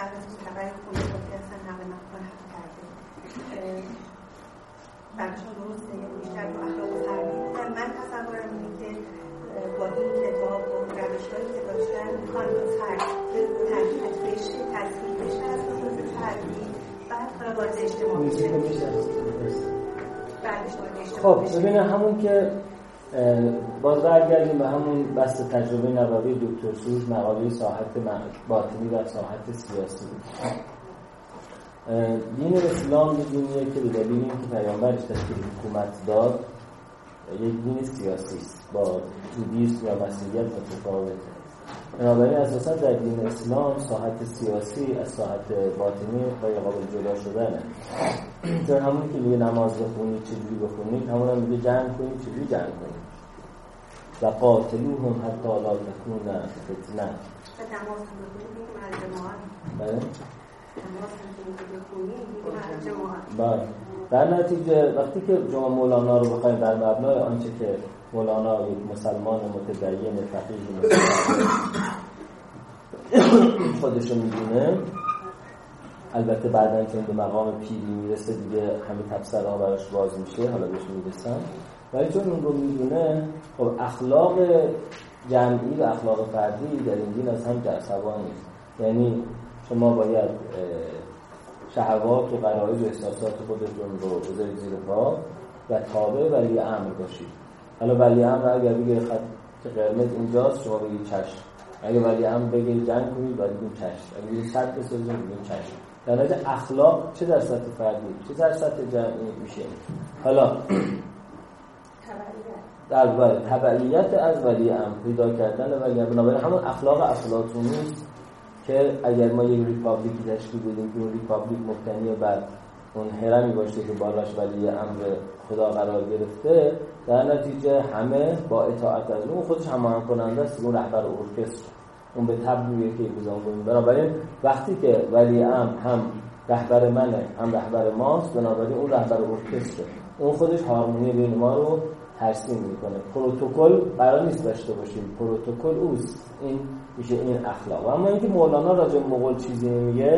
در قسم خبر خونه بودی اصلا نقل مکان حق کرده برشان درسته یعنی بیشتر با اخلاق و فردی بودن. من تصورم اینه که با این کتاب و روش هایی که داشتن میخوان فرد تحقیقات بشه تصویر بشه از خصوص فردی بعد وارد اجتماع بشه. خب ببینه همون که باز برگردیم به همون بحث تجربه نوابی دکتر سروش مقاله ساحت باطنی و ساحت سیاسی. دین اسلام یه دینیه که به دلیل اینکه پیامبرش تشکیل حکومت داد یک دین سیاسی است، با بودیسم یا مسیحیت متفاوته. بنابراین اساسا در دین اسلام ساحت سیاسی از ساحت باطنی غیر قابل جدا شدنه. چون همونی که میگه نماز بخونید چجوری بخونید، همون هم میگه جنگ کنید چجوری جنگ کنید. و قاتلوهم حتی لا تکون فتنه. نماز بخونید میگه از جماعت. بله؟ نماز بخونید میگه از جماعت. بله. در نتیجه وقتی که شما مولانا رو بخواید در مبنای آنچه که مولانا یک مسلمان متدین فقیه خودشو میدونه، البته بعداً که به مقام پیری میرسه دیگه همه تفسیرها براش باز میشه، حالا بهش میرسن، ولی چون اون رو میدونه خب اخلاق جمعی و اخلاق فردی در این دین از هم جرثوان نیست. یعنی شما باید شهوات و غرایز و احساسات خودتون رو بذارید زیر پا و تابع ولی امر باشید. حالا ولی امر اگر بگه خط قرمز اینجاست شما بگید چشم، اگر ولی امر بگه جنگ کنید ولی بگید چشم، اگر بگید شرط بسازید بگید چشم. در نتیجه اخلاق چه در سطح فردی چه در سطح جمعی میشه. حالا در تبعیت از ولی امر پیدا کردن ولی امر، بنابراین همون اخلاق افلاطونی است که اگر ما یک ریپابلیکی تشکیل بدیم که اون ریپابلیک مبتنی بر اون هرمی باشه که بالاش ولی امر خدا قرار گرفته، در نتیجه همه با اطاعت از اون خودش هماهنگ کننده است، اون رهبر ارکستر، اون به تبلیغه که بزن کنیم. بنابراین وقتی که ولی امر هم رهبر منه هم رهبر ماست، بنابراین اون رهبر ارکستر، اون خودش هارمونی بین ما رو ترسیم میکنه. پروتکل قرار نیست داشته باشیم، پروتکل اوست. این میشه این اخلاق. و اما اینکه مولانا راجع به مغول چیزی نمیگه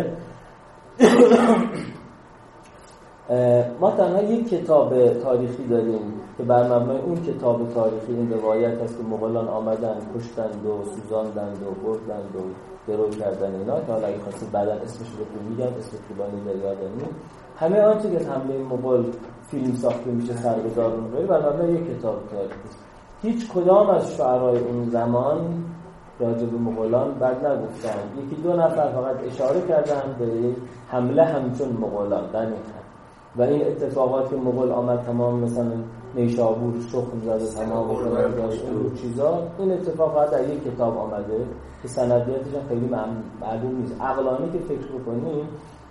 ما تنها یک کتاب تاریخی داریم که بر مبنای اون کتاب تاریخی این روایت هست که مغولان آمدن کشتند و سوزاندند و بردند و درو کردن اینا، که حالا اگه خواستید بعدا اسمش رو میگم، اسم طولانی در یادم نیست. همه آنچه که حمله مغول فیلم ساخته میشه سربزار اون روی بر مبنای یک کتاب تاریخی است. هیچ کدام از شعرای اون زمان راجع به مغولان بد نگفتن. یکی دو نفر فقط اشاره کردن به حمله همچون مغولان و این اتفاقات که مغول آمد تمام مثلا نیشابور شخم زده تمام این چیزا، این اتفاق فقط در یک کتاب آمده که سندیتش خیلی معلوم نیست. عقلانی که فکر بکنیم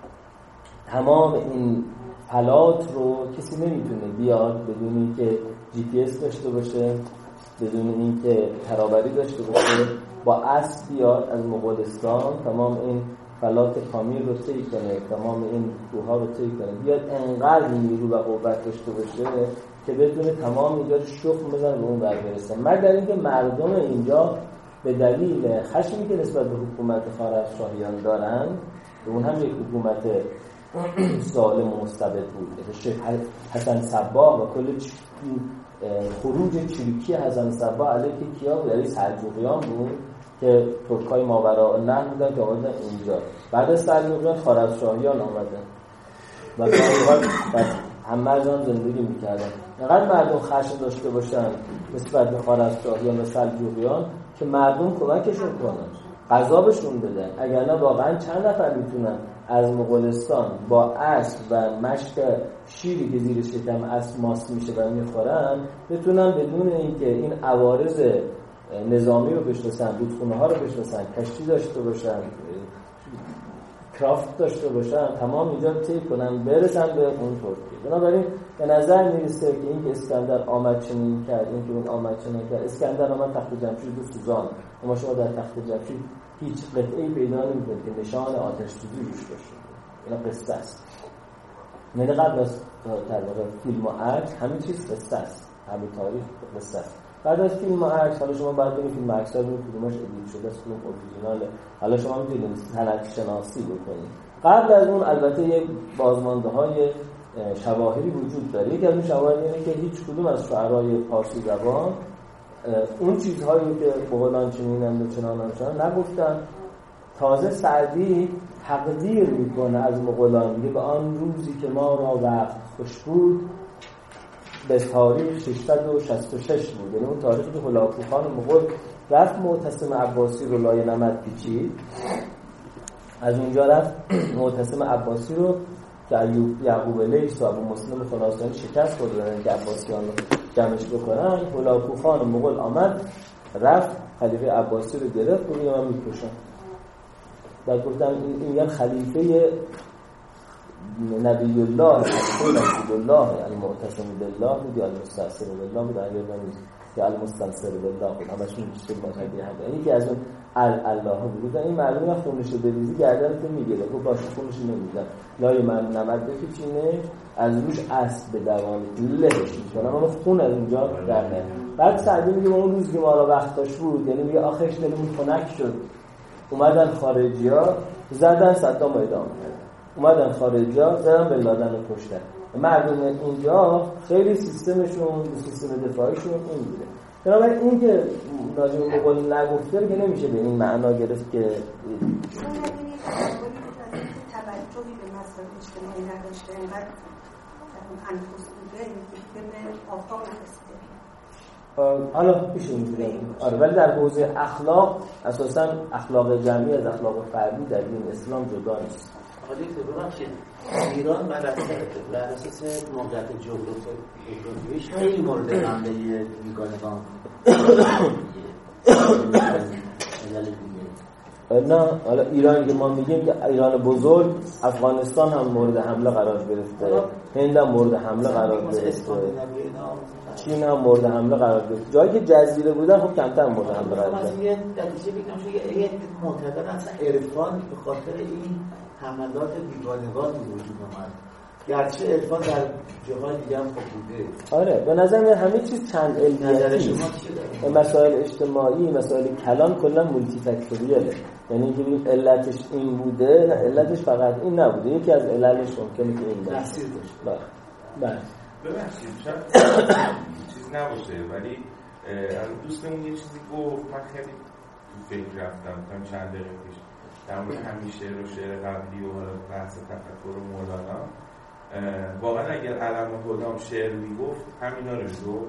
تمام این فلات رو کسی نمیتونه بیاد بدون اینکه جی پی اس داشته باشه، بدون اینکه ترابری داشته باشه، با اسب بیاد از مغولستان تمام این فلات کامل رو طی کنه، تمام این کوه‌ها رو طی کنه، بیاد انقدر نیرو و قوت داشته باشه که بدون تمام اینجا شخم بزنه به اون برسه. مگر اینکه مردم اینجا به دلیل خشمی که نسبت به حکومت خوارزمشاهیان دارن، اون هم یک حکومت ظالم و مستبد بود، شیخ حسن صباح و کل خروج چریکی حسن صباح علیه کیا بود؟ علیه سلجوقیان بود که ترکای ماوراءالنهر بودن که آمدن اینجا. بعد از سلجوقیان خوارزمشاهیان آمدن و بعد همه زندگی میکردن. اینقدر مردم خشم داشته باشن نسبت به خوارزمشاهیان و سلجوقیان که مردم کمکشون کنن، غذابشون بدن. اگر نه واقعا چند نفر میتونن از مغولستان با اسب و مشک شیری که زیر شکم اسب ماست میشه و میخورن بتونن بدون اینکه این عوارض نظامی رو بشناسن، رودخونه ها رو بشناسن، کشتی داشته باشن، کرافت داشته باشن، تمام اینجا طی کنن برسن به اون ترکیه. بنابراین به نظر میرسه که این که اسکندر آمد چنین کرد، این که اون آمد چنین کرد. اسکندر آمد تخت جمشید رو سوزان، اما شما در تخت جمشید هیچ قطعه‌ای پیدا نمی‌کنید که نشان آتش سوزی روش باشه. اینا قصه است. یعنی قبل از فیلم و عکس همه چیز قصه است، همه تاریخ قصه است. بعد از فیلم عکس، حالا شما بعد ببینید فیلم عکس ها رو کدومش ادیت شده است، کدوم اورجیناله، حالا شما میتونید سند شناسی بکنید. قبل از اون البته یک بازمانده‌های شواهدی وجود داره. یکی از اون شواهد اینه که هیچ کدوم از شعرای فارسی زبان اون چیزهایی که فلان چنینند و چنانند نگفتن. تازه سعدی تقدیر میکنه از مغولان، میگه به آن روزی که ما را وقت خوش بود به تاریخ 666 بود، یعنی اون تاریخی که هلاکو خان مغول رفت معتصم عباسی رو لای نمد پیچید، از اونجا رفت معتصم عباسی رو که یعقوب لیث و ابو مسلم خراسانی شکست دادن که عباسیان رو جمعش بکنن. هلاکو خان مغول آمد رفت خلیفه عباسی رو گرفت و اینو هم میکشن. بعد گفتن این یعنی خلیفه نبی الله رسول الله یعنی معتصم بالله بود یا المستنصر بالله بود، اگر نمیشه یا المستنصر بالله بود، همشون میشه مشابه هم. یعنی که از اون الله بود. این معلومه خونش رو بریزی گردن تو میگیره، خب باشه خونش نمیدن لای من نمد بکشینه از روش اسب به دوام لهش میکنه اما خون از اونجا در نه. بعد سعدی میگه اون روز که ما را وقت داشت بود، یعنی میگه آخرش دلمون خنک شد، اومدن خارجی‌ها زدن صدام اعدام کردن، اومدن خارجی‌ها زدن بن لادن رو کشتن. مردم اینجا خیلی سیستمشون سیستم دفاعیشون این بوده. بنابراین این که راجع به مغول نگفته که نمیشه به این معنا گرفت که توجهی به مسائل اجتماعی نداشته، اینقدر انفوس بوده که به آفاق نرسیده. حالا میشه اینجوری آره، ولی در حوزه اخلاق اساساً اخلاق جمعی از اخلاق فردی در دین اسلام جدا نیست. حالی که ببخشید ایران بر اساس موقعیت جغرافیاییش خیلی مورد حمله بیگانگان نه، حالا ایرانی که ما میگیم که ایران بزرگ، افغانستان هم مورد حمله قرار گرفته، هند هم مورد حمله قرار گرفته، چین هم مورد حمله قرار گرفته. جایی که جزیره بودن خب کمتر مورد حمله قرار گرفته. مثلا نتیجه بگم شده یه معتقد اصلا عرفان به خاطر این حملات بیگانگان وجود اومد، گرچه عرفان در جاهای دیگه هم بوده. آره به نظر من همه چیز چند علمیتی، مسائل اجتماعی، مسائل کلان کلا مولتی فاکتوریاله. یعنی اینکه علتش این بوده، نه علتش فقط این نبوده، یکی از عللش ممکنه که این باشه. تاثیر داشته. بله. ببخشید شاید چیز نباشه ولی دوستمون یه چیزی گفت، من خیلی تو فکر رفتم چند دقیقه پیش در مورد همین شعر و شعر قبلی و بحث تفکر و مولانا. واقعا اگر علم الهدی شعر میگفت همینا رو میگفت؟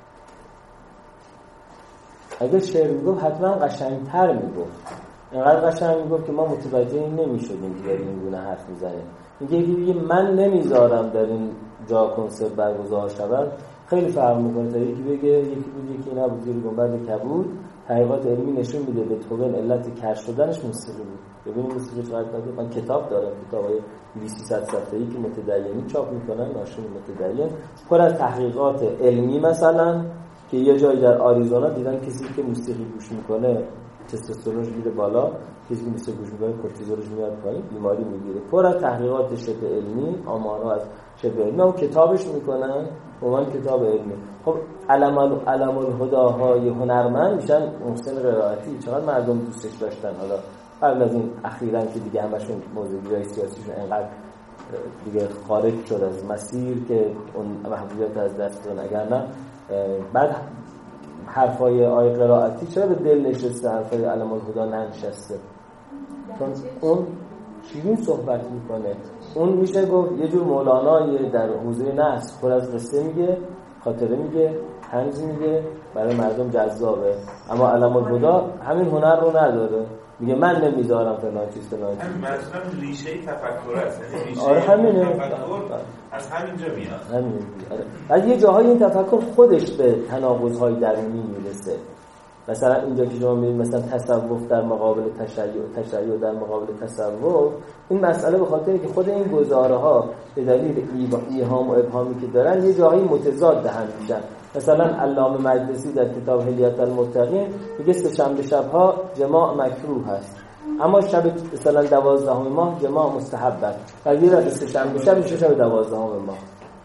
اگر شعر میگفت حتما قشنگتر میگفت، اینقدر قشنگ میگفت که ما متوجه این نمیشدیم که این گونه حرف میزنه. میگه من نمیذارم در این جا کنسرت برگزار شود، خیلی فرق میکنه تا یکی بگه یکی بود یکی نبود. زیر گنبد کبود تحقیقات علمی نشون میده بتهوون علت کش شدنش موسیقی بود. ببینید موسیقی چقدر بده. من کتاب دارم، کتابای 200 صفحه‌ای که متدینی چاپ میکنن، ناشر متدین، پر از تحقیقات علمی، مثلا که یه جایی در آریزونا دیدن کسی که موسیقی گوش میکنه تستوسترونش میره بالا، کسی که موسیقی گوش میکنه کورتیزولش میاد پایین، بیماری میگیره. پر از تحقیقات شبه علمی، آمارها از شبه علمی، اون کتابش میکنن عنوان کتاب علمی. خب علم الهداهای هنرمند میشن محسن قرائتی. چقدر مردم دوستش داشتن. حالا قبل از این اخیراً که دیگه همشون موضوعی سیاسیشون انقدر دیگه خارج شد از مسیر که اون محبوبیت از دست دادن، اگر نه بعد حرفای آیه قرائتی چرا به دل نشسته، حرفای علم الهدی ننشسته؟ چون اون شیرین صحبت میکنه. اون میشه گفت یه جور مولانایی در حوزه نص، پر از قصه میگه، خاطره میگه، طنز میگه، برای مردم جذابه. اما علم الهدی همین هنر رو نداره، میگه من نمیذارم فلان چیز فلان چیز. مثلا ریشه تفکر است. آره همینه، از همینجا میاد. همین. آره. از یه جاهای این تفکر خودش به تناقض‌های درونی میرسه. مثلا اینجا که شما میبینید مثلا تصوف در مقابل تشیع در مقابل تصوف، این مسئله به خاطر که خود این گزاره‌ها به دلیل ایهام و ابهامی که دارن یه جاهایی متضاد هم میشن. مثلا علامه مجلسی در کتاب حلیت المتقین میگه سه‌شنبه شب‌ها جماع مکروه است، اما شب مثلا 12 ماه جماع مستحب است. و یه روز سه‌شنبه شب میشه شب 12 ماه.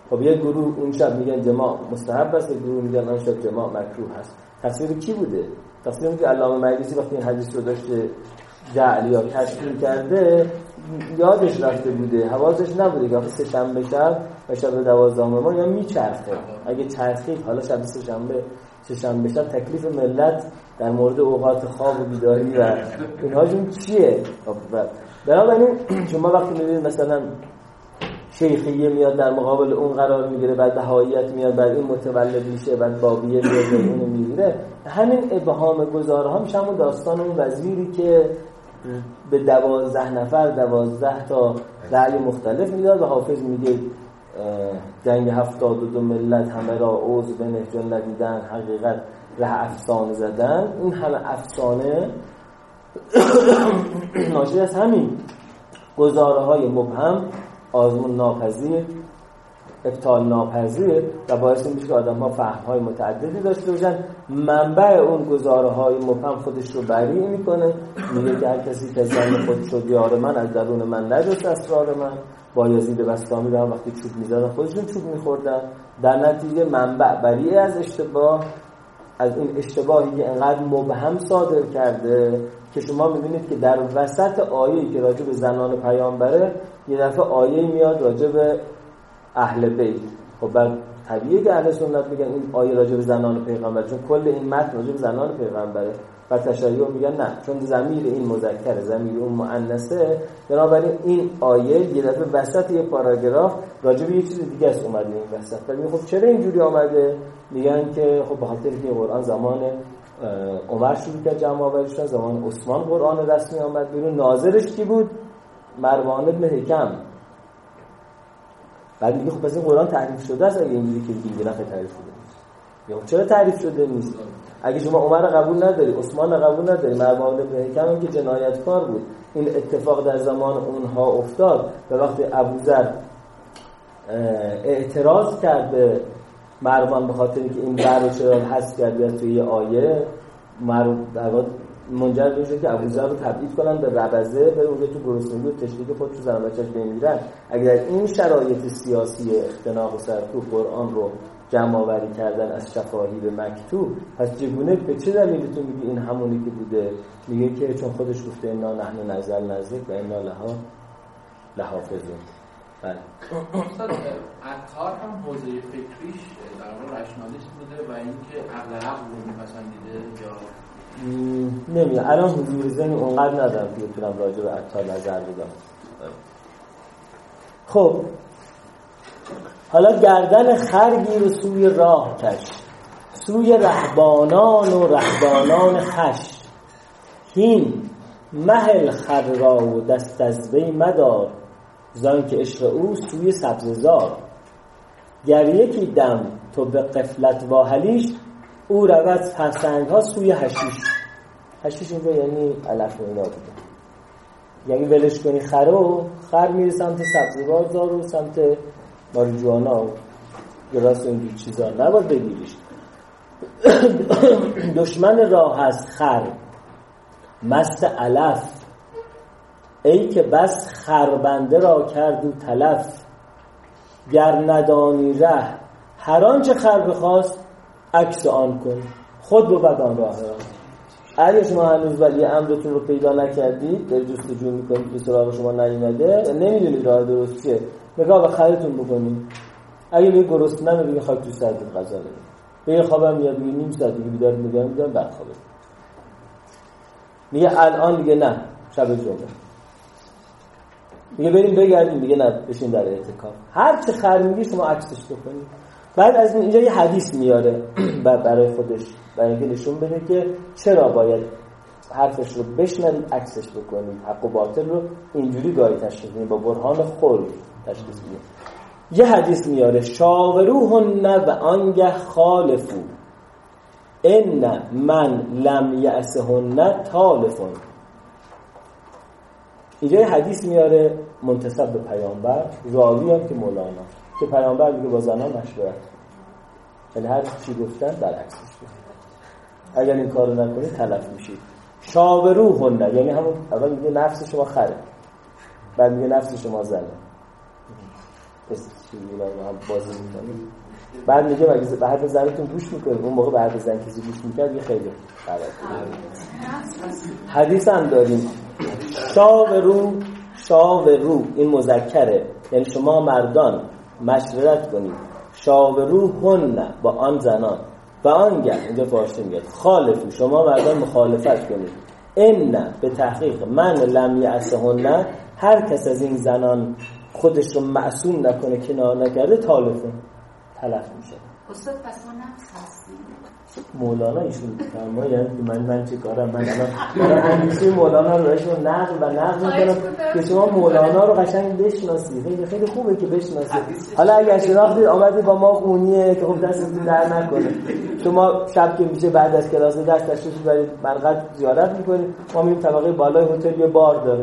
خب یک گروه اون شب میگن جماع مستحب است، یک گروه میگن اون شب جماع مکروه است. تصویر کی بوده؟ تصویری که علامه مجلسی وقتی این حدیث رو داشته جعل یا تشکیل کرده یادش رفته بوده، حواسش نبوده که سه شنبه شب و شب 12 ما یا میچرخه. اگه چرخید حالا شب سه شنبه شب تکلیف ملت در مورد اوقات خواب و بیداری و اینها جون چیه؟ بنابراین شما وقتی میبینید مثلا شیخیه میاد در مقابل اون قرار میگیره، بعد بهاییت میاد، بعد این متولد میشه، بعد بابیه میاد اون میگیره، همین ابهام گزارها میشه همون داستان اون وزیری که به 12 تا رأی مختلف میداد و حافظ میگه جنگ 72 ملت همه را عوض بنه جن ندیدن حقیقت ره افسانه زدن. این همه افسانه ناشی از همین گزاره های مبهم، آزمون ناپذیر، ابطال ناپذیر و باعث میشه که آدم ها فهم های متعددی داشته باشن. منبع اون گزاره های مبهم خودش رو بریء میکنه، میگه که هر کسی که زن خود شد یار من از درون من نجست اسرار من. بایزید بستامی رو هم وقتی چوب میزدن خودشون چوب میخوردن. در نتیجه منبع بریء از اشتباه، از این اشتباهی که انقدر مبهم صادر کرده که شما میبینید که در وسط آیه‌ای که راجع به زنان پیامبره یه دفعه آیه میاد راجع به اهل بیت. خب بعد طبیعیه که اهل سنت میگن این آیه راجع به زنان پیغمبر، چون کل این متن راجع به زنان پیغمبره. و تشیع میگن نه، چون ضمیر این مذکره ضمیر اون مؤنثه، بنابراین این آیه یه دفعه وسط یه پاراگراف راجع به یه چیز دیگه است اومده این وسط. ولی خب چرا اینجوری آمده؟ میگن که خب به خاطر که قرآن زمان عمر شروع کرد جمع آوری شدن، زمان عثمان قرآن رسمی آمد بیرون. ناظرش کی بود؟ مروان بن حکم. بعد میگه خب پس این قرآن تعریف شده است اگه اینجوری که دیگه نفع تعریف شده نیست. یا چرا تعریف شده نیست؟ اگه شما عمر قبول نداری، عثمان قبول نداری، مروان بن حکم هم که جنایتکار بود، این اتفاق در زمان اونها افتاد و وقتی ابوذر اعتراض کرد به مروان به خاطر که این رو چرا حذف کردی از توی آیه، منجر به شد که ابوذر رو تبعید کنن به ربضه، به اونجا تو گرسنگی و تشریک خود تو زن بچه‌اش بمیرن. اگر در این شرایط سیاسی اختناق و سرکوب قرآن رو جمع آوری کردن از شفاهی به مکتوب، پس چگونه به چه دلیلی تو میگی این همونی که بوده؟ میگه که چون خودش گفته انا نحن نزلنا الذکر و انا لحافظون. بله. استاد عطار هم حوزه فکریش در واقع رشنالیسم بوده و اینکه عقل رو میپسندیده یا نمیدونم، الان حضور ذهنی اونقدر ندارم که بتونم راجع به عطار نظر بدم. خب حالا گردن خرگیر و سوی راه کش، سوی رهبانان و رهبانان خش. هین مهل خر را و دست از وی مدار، زان که عشق او سوی سبززار. گر یکی دم تو به غفلت واهلیش، او رود سنگ ها سوی حشیش. حشیش اینجا یعنی علف و اینا بوده، یعنی ولش کنی خر میره سمت سبززار و سمت ماریجوانا و گراس و اینجور چیزا، نباید بگیریش. دشمن راه از خر مست علف، ای که بس خربنده را کرد و تلف. گر ندانی ره هر آنچه خر بخواست، عکس آن کن خود بود آن راه را. اگه شما هنوز ولی امرتون رو پیدا نکردید، در جستجو میکنید به سراغ شما نیومده، نمیدونید راه درست چیه، نگاه به خرتون بکنید. اگه به گرسنه نمیگه خاک تو سرتون غذا بده، به خوابم میاد میگه نیم ساعت دیگه بیدار میگم بعد خوابه. میگه الان دیگه نه، شب جمعه. میگه بریم بگردیم، میگه نه بشین در اعتکاف. هر چه خر میگه شما عکسش بکنید. بعد از اینجا یه حدیث میاره برای خودش، برای اینکه نشون بده که چرا باید حرفش رو بشنوید عکسش بکنید، حق و باطل رو اینجوری گاهی تشخیص بدید، با برهان خل تشخیص بدید. یه حدیث میاره شاوروهن و آنگه خالفو ان من لم یأسهن تالفون. اینجا یه حدیث میاره منتسب به پیامبر، راوی هم که مولانا، که پیامبر میگه با زنان مشورت، یعنی هر چی گفتن برعکسش گفتن، اگر این کارو نکنید تلف میشید. شاوروهن یعنی همون اول میگه نفس شما خره، بعد میگه نفس شما زنه. هم بازی میکنیم. بعد میگه مگه به حرف زنتون گوش میکنیم؟ اون موقع به حرف زن کسی گوش میکرد یه خیلی غلط. حدیث هم داریم شاورو این مذکره، یعنی شما مردان مشورت کنید، شاوروهن با آن زنان و آنگه اینجا فارسی میگه خالفو شما مردان مخالفت کنید، ان به تحقیق من لم یعصهن هر کس از این زنان خودش رو معصوم نکنه کنار نکرده تلف میشه. استاد پس ما نقص هستیم. مولانا ایشون فرمایند که من چه کارم، من الان همیشه مولانا رو ایشون نقل میکنم که شما مولانا رو قشنگ بشناسید. خیلی خوبه که بشناسید. حالا اگر شناختید آمدید با ما خونیه که خب دستتون در نکنه. شما شب که میشه بعد از کلاس درس تشریف برید مرقد زیارت میکنید، ما میریم طبقه بالای هتل یه بار داره.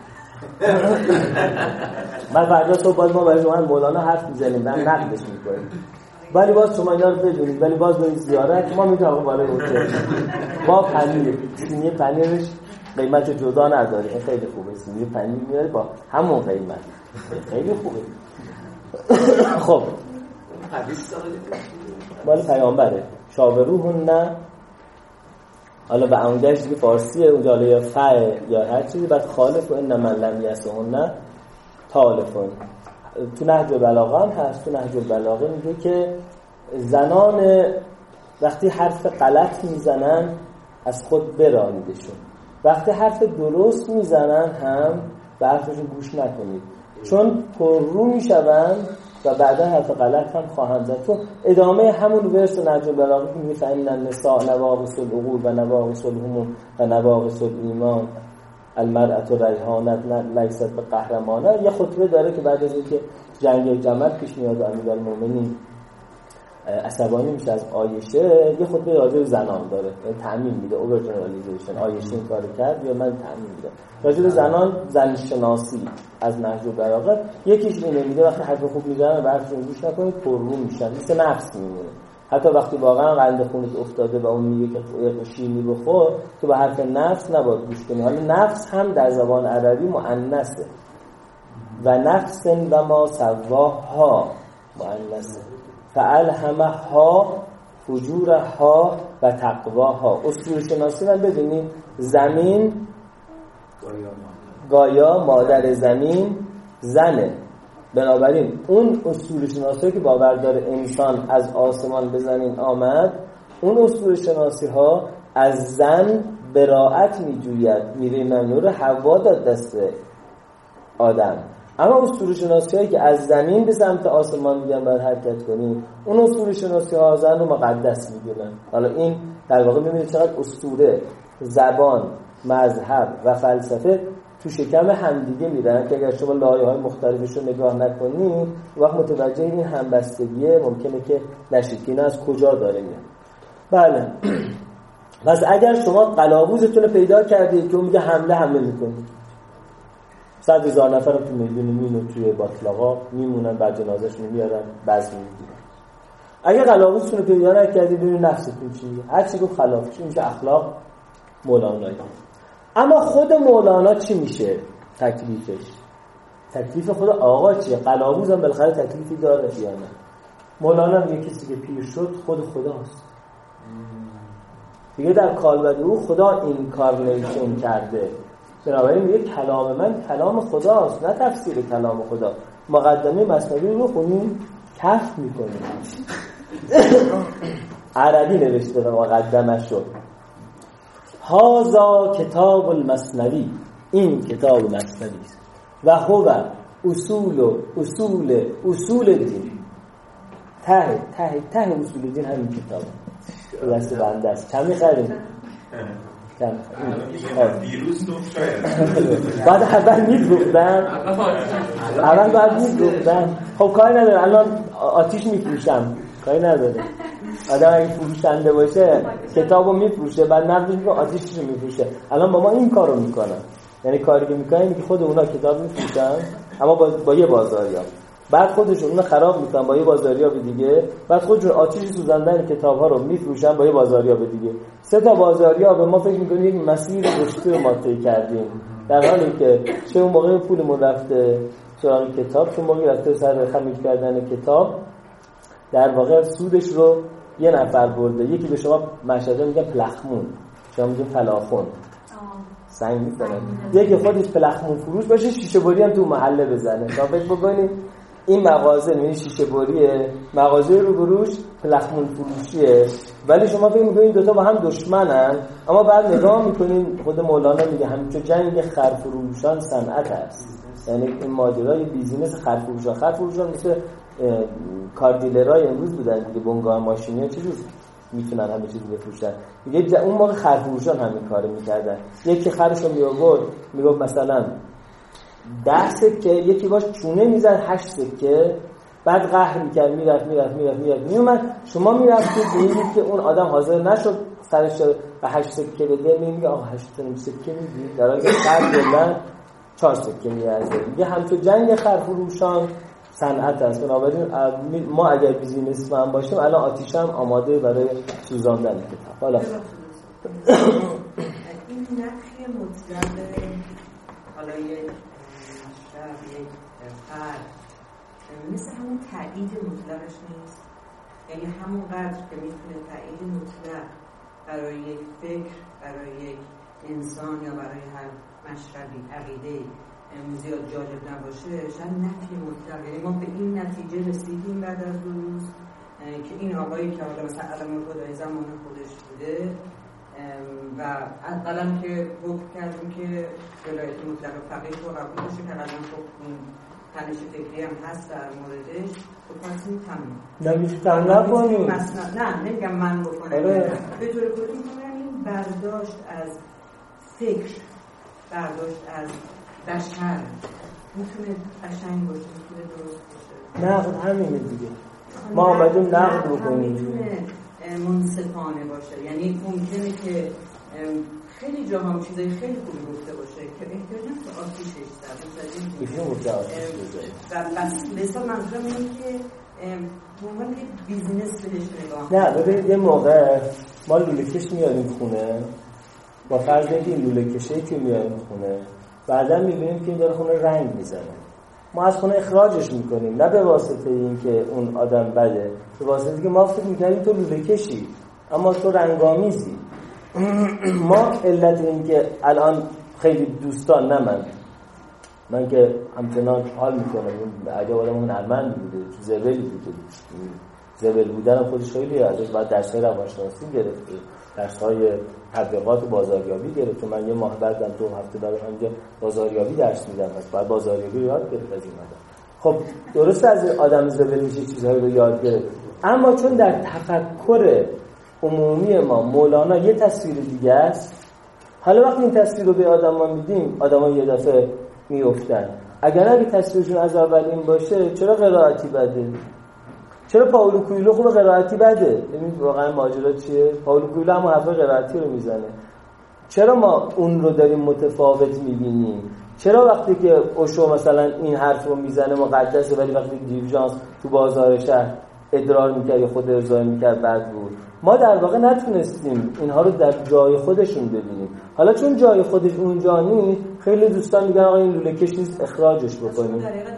من فردا صبح باز ما برای شما مولانا حرف میزنیم، من نقدش میکنیم. ولی باز شما اینا رو بدونید، ولی باز برید زیارت ما میتونم بالای هتل با پنیر، سینی پنیرش قیمت جدا نداره، این خیلی خوبه. سینی پنیر میاره با همون قیمت، خیلی خوبه. خب حدیث مال پیامبره شاوروهن. حالا به اونجاش که فارسیه اونجا حالا یا فعل یا هر چیزی، بعد خالف و ان من لم یعصهن تالفون. تو نهج البلاغه هم هست. تو نهج البلاغه میگه که زنان وقتی حرف غلط میزنن از خود برانیدشون، وقتی حرف درست میزنن هم به حرفشون گوش نکنید، چون پررو میشون و بعدا حرف غلط هم خواهند زد. تو ادامه همون ورس نهج البلاغه میگه فإن النساء نواقص العقول و نواقص الهموم و نواقص الایمان المرأة ریحانت لیست به قهرمانه. یه خطبه داره که بعد از اینکه جنگ جمل پیش میاد و امیرالمومنین عصبانی میشه از عایشه، یه خطبه راجع به زنان داره، یعنی تعمیم میده، اوورجنرالیزیشن. عایشه این کارو کرد یا من تعمیم میده راجع به زنان، زن شناسی از نهج البلاغه. یکیش اینه، میگه وقتی حرف خوب میزنن براتون گوش نکنید، پررو میشن، مثل نفس میمونه. حتی وقتی واقعا قند خونت افتاده و اون میگه که شیرینی بخور، تو به حرف نفس نباید گوش کنی. حالا نفس هم در زبان عربی مؤنثه و نفس و ما سواها مؤنثه، فالهمها فجورها و تقواها. اصول شناسی من بدونید زمین گایا مادر زمین زنه، بنابراین اون اصول شناسی که باور داره انسان از آسمان به زمین آمد، اون اصول شناسی ها از زن براءت میجوید، میره منور حوا داد دست آدم. اما اصول شناسی هایی که از زمین به سمت آسمان میگن باید حرکت کنیم، اون اصول شناسی ها زن رو مقدس میدونن. حالا این در واقع میبینید چقدر اسطوره، زبان، مذهب و فلسفه تو شکم همدیگه میرن که اگر شما لایه‌های مختلفش رو نگاه نکنید وقت متوجه این همبستگیه ممکنه که نشید که اینا از کجا داره میاد. بله، پس اگر شما قلاووزتون رو پیدا کردید که اون میگه حمله میکنید، 100,000 نفر تو میدون مینو توی باطلاقا میمونن، بعد جنازه‌شون میارن بزم میگیرن. اگر قلاووزتون رو پیدا نکردید ببینید نفستون چیه، هر چی گفت خلاف چی میشه، اخلاق مولانایی. اما خود مولانا چی میشه تکلیفش؟ تکلیف خود آقا چیه؟ قلاووز هم بالاخره تکلیفی داره یا نه؟ مولانا میگه کسی که پیر شد خود خداست دیگه، در کالبد او خدا اینکارنیشن کرده. بنابراین میگه کلام من کلام خداست، نه تفسیر کلام خدا. مقدمه مثنوی رو خونیم کف میکنیم. عربی نوشته و مقدمه شد هازا کتاب المثنوی، این کتاب مثنوی است و هو اصول دین. ته اصول دین همین کتاب دست بنده است. کمی خرید ویروس تو شاید بعد اول میگفتم خب کاری نداره، الان آتیش میفروشم، کاری نداره. آدم اگه فروشنده باشه کتابو میفروشه، بعد نقدش میکنه آتیشش رو میفروشه. الان با ما این کارو میکنن، یعنی کاری که میکنن اینه که خود اونا کتاب میفروشن اما با یه بازاریاب، بعد خودشون اونو خراب میکنن با یه بازاریاب دیگه، بعد خودشون آتیش سوزاندن کتاب‌ها رو میفروشن با یه بازاریاب دیگه. 3 تا بازاریاب ما فکر میکنیم یک مسیر رشدی رو ما طی کردیم، در حالی که چه اون موقع پولمون رفته سراغ کتاب، چون موقعی رفته سر خمیر کردن کتاب در واقع سودش رو یه نفر برده. یکی به شما مشهده میگن پلخمون، شما میگن فلافون، سنگ میزنن. یکی خودش پلخمون فروش باشه، شیشه بری هم تو محله بزنه. تا فکر بکنید این مغازه یعنی شیشه بریه، مغازه رو بروش پلخمون فروشیه، ولی شما فکر میکنید این دوتا با هم دشمنن. اما بعد نگاه میکنین خود مولانا میگه همچون جنگ خرفروشان صنعت است. یعنی این ماجرای بیزینس خرفروشان مثل کار دیلرای امروز بودن دیگه، بنگاه ماشینی چجور میتونن همه چیز بفروشن دیگه. اون موقع خرفروشان همین کارو میکردن. یکی خرشو میآورد میگفت مثلا 10 سکه، یکی باش چونه میزد 8 سکه، بعد قهر میکرد، میرفت میومد. شما میرفتید دیدید که اون آدم حاضر نشد سرش به 8 سکه بده، میگه آقا 8 سکه میدید، در حالی که خرج دادن 4 سکه میارزه. میگه همچون جنگ خرفروشان صنعت است. بنابراین ما اگر بیزینس من باشیم الان آتیش هم آماده برای سوزاندن کتاب. حالا این نفی مطلق حالا یک شب یک فرد مثل همون تایید مطلقش نیست، یعنی همون قدر که میتونه تایید مطلق برای یک فکر، برای یک انسان یا برای هر مشربی عقیده زیاد جالب نباشه، شاید نفی مطلق. یعنی ما به این نتیجه رسیدیم بعد از روز که این آقایی که حالا مثلا علم خدای زمان خودش بوده و قدم که حکم کردیم که ولایت مطلق فقیه رو قبول باشه که قدم خب تنش فکری هم هست در موردش، خب تصمیم تمام نمیشه تمام نکنیم. نه نمیگم من بکنم، به طور کلی میگم این برداشت از فکر، برداشت از بشر میتونه قشنگ باشه، میتونه درست باشه. نقد همینه دیگه، ما آمدیم نقد بکنیم. میتونه منصفانه باشه، یعنی ممکنه که خیلی جاها هم چیزای خیلی خوبی گفته باشه که احتیاجم که آتیشش زد ایشون گفته آتیش بزنید و بس مثلا منظورم اینه که موقع که بیزینس بهش نگاه. نه ببینید یه موقع ما لوله کش میاریم خونه، با فرض اینکه این لوله کشی که میاریم خونه بعدا میبینیم که این داره خونه رنگ میزنه، ما از خونه اخراجش میکنیم، نه به واسطه این که اون آدم بده، به واسطه که ما فکر میکنیم تو لوله کشی اما تو رنگامیزی. ما علت این که الان خیلی دوستان، نه من که همچنان حال میکنم، اگه آدمون هنرمند بوده، زبل بوده، زبل بودن خودش خیلی ازش باید درس‌های روانشناسی گرفته، درس‌های تبلیغات و بازاریابی گرفت. چون من یه ماه بعدم 2 هفته بعد همینجا بازاریابی درس میدم، بعد بازاریابی رو یاد گرفت از این آدم. خب درسته از آدم زبل میشه چیزهایی رو یاد گرفت، اما چون در تفکر عمومی ما مولانا یه تصویر دیگه است، حالا وقتی این تصویر رو به آدما میدیم، آدما یه دفعه میافتن. اگه تصویرشون از اول این باشه، چرا قرائتی بده؟ چرا پائولو کوئلو خوب قرائتی بده؟ ببینید واقعا ماجرا چیه؟ پائولو کوئلو هم حرف قرائتی رو میزنه. چرا ما اون رو داریم متفاوت میبینیم؟ چرا وقتی که اوشو مثلا این حرف رو میزنه مقدسه، ولی وقتی دیوژانس تو بازار شهر ادرار میکرد یا خود ارضای میکرد بد بود؟ ما در واقع نتونستیم اینها رو در جای خودشون ببینیم. حالا چون جای خودش اونجا نیست، خیلی دوستان میگن آقا این لوله کش نیست، اخراجش بکنیم. در حقیقت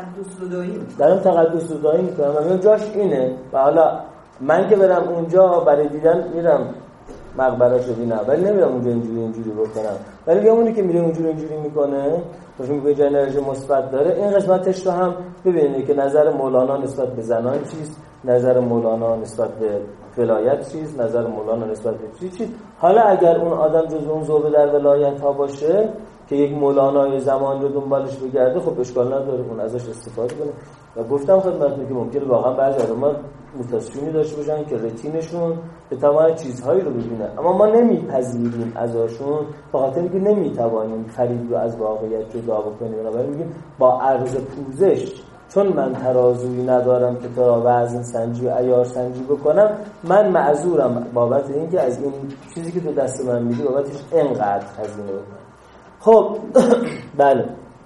داریم تقدس زدایی میکنم و میگم جاش اینه. و حالا من که برم اونجا برای دیدن میرم مقبره‌اش رو ببینم، ولی نمیرم اونجا اینجوری بکنم. ولی میگم اونی که میره اونجوری میکنه، مثلا میگه جای انرژی مثبت داره، این قسمتش رو هم ببینید که نظر مولانا نسبت به زنان چیست، نظر مولانا نسبت به ولایت چیست، نظر مولانا نسبت به چیست. حالا اگر اون آدم جز اون ذوق در ولایت ها باشه که یک مولانای زمان رو دنبالش بگرده، خب اشکال نداره اون ازش استفاده کنه. و گفتم خدمتتون که ممکنه واقعا بعضی آدم‌ها موتاسیونی داشته باشن که رتینشون بتونه چیزهایی رو ببینه، اما ما نمیپذیریم ازشون به خاطر اینکه نمیتوانیم فرید رو از واقعیت جدا بکنیم. بنابراین میگیم با عرض پوزش، چون من ترازویی ندارم که تو را وزن سنجی و عیار سنجی بکنم، من معذورم بابت اینکه از این چیزی که تو دست من میدی بابتش اینقدر هزینه بکنم. خب بله،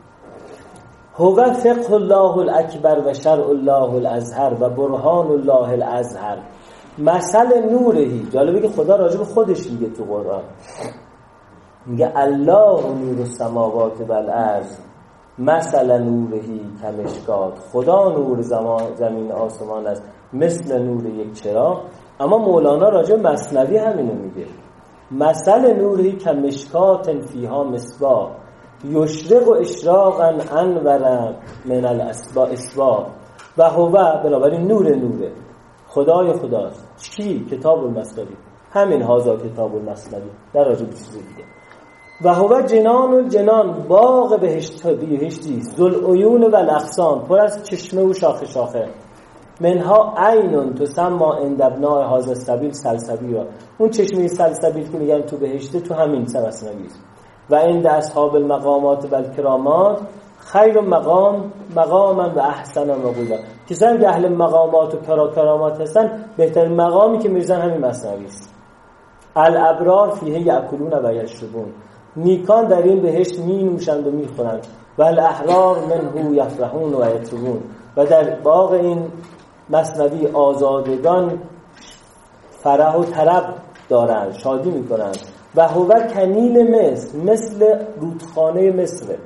هو فقه الله الاکبر و شرع الله الازهر و برهان الله الازهر مثل نورهی. جالبه که خدا راجع به خودش میگه تو قرآن، میگه الله نور السماوات و الارض مثل نورهی کمشکات، خدا نور زمین آسمان است مثل نور یک چراغ. اما مولانا راجع مثنوی همینو میگه، مثل نورهی کمشکات فیها مصباح یشرق و اشراقا انور من الاسباح و هو، بنابراین نوره خدای خداست. چی؟ کتاب المثنوی، همین هازا کتاب المثنوی، در راجع به چیز دیگه. و هو جنان الجنان، باغ بهشتی، ذل عیون و الاغصان، پر از چشمه و شاخه شاخه. منها عین تسمى عند ابناء هذا السبیل سلسبیلا، اون چشمه سلسبیل که میگن تو بهشته تو همین مثنوی است. و عند اصحاب المقامات و الکرامات خیر مقاما و احسن مقولا، کسانی که اهل مقامات و کرامات هستن بهترین مقامی که میرزن همین مثنوی است. الابرار فیه یاکلون و یشربون، نیکان در این بهشت می نوشند و می خورند. و الاحرار منه یفرحون و یطربون، و در باغ این مثنوی آزادگان فرح و طرب دارند، شادی می کنند. و هو کنیل مصر، مثل رودخانه مصر.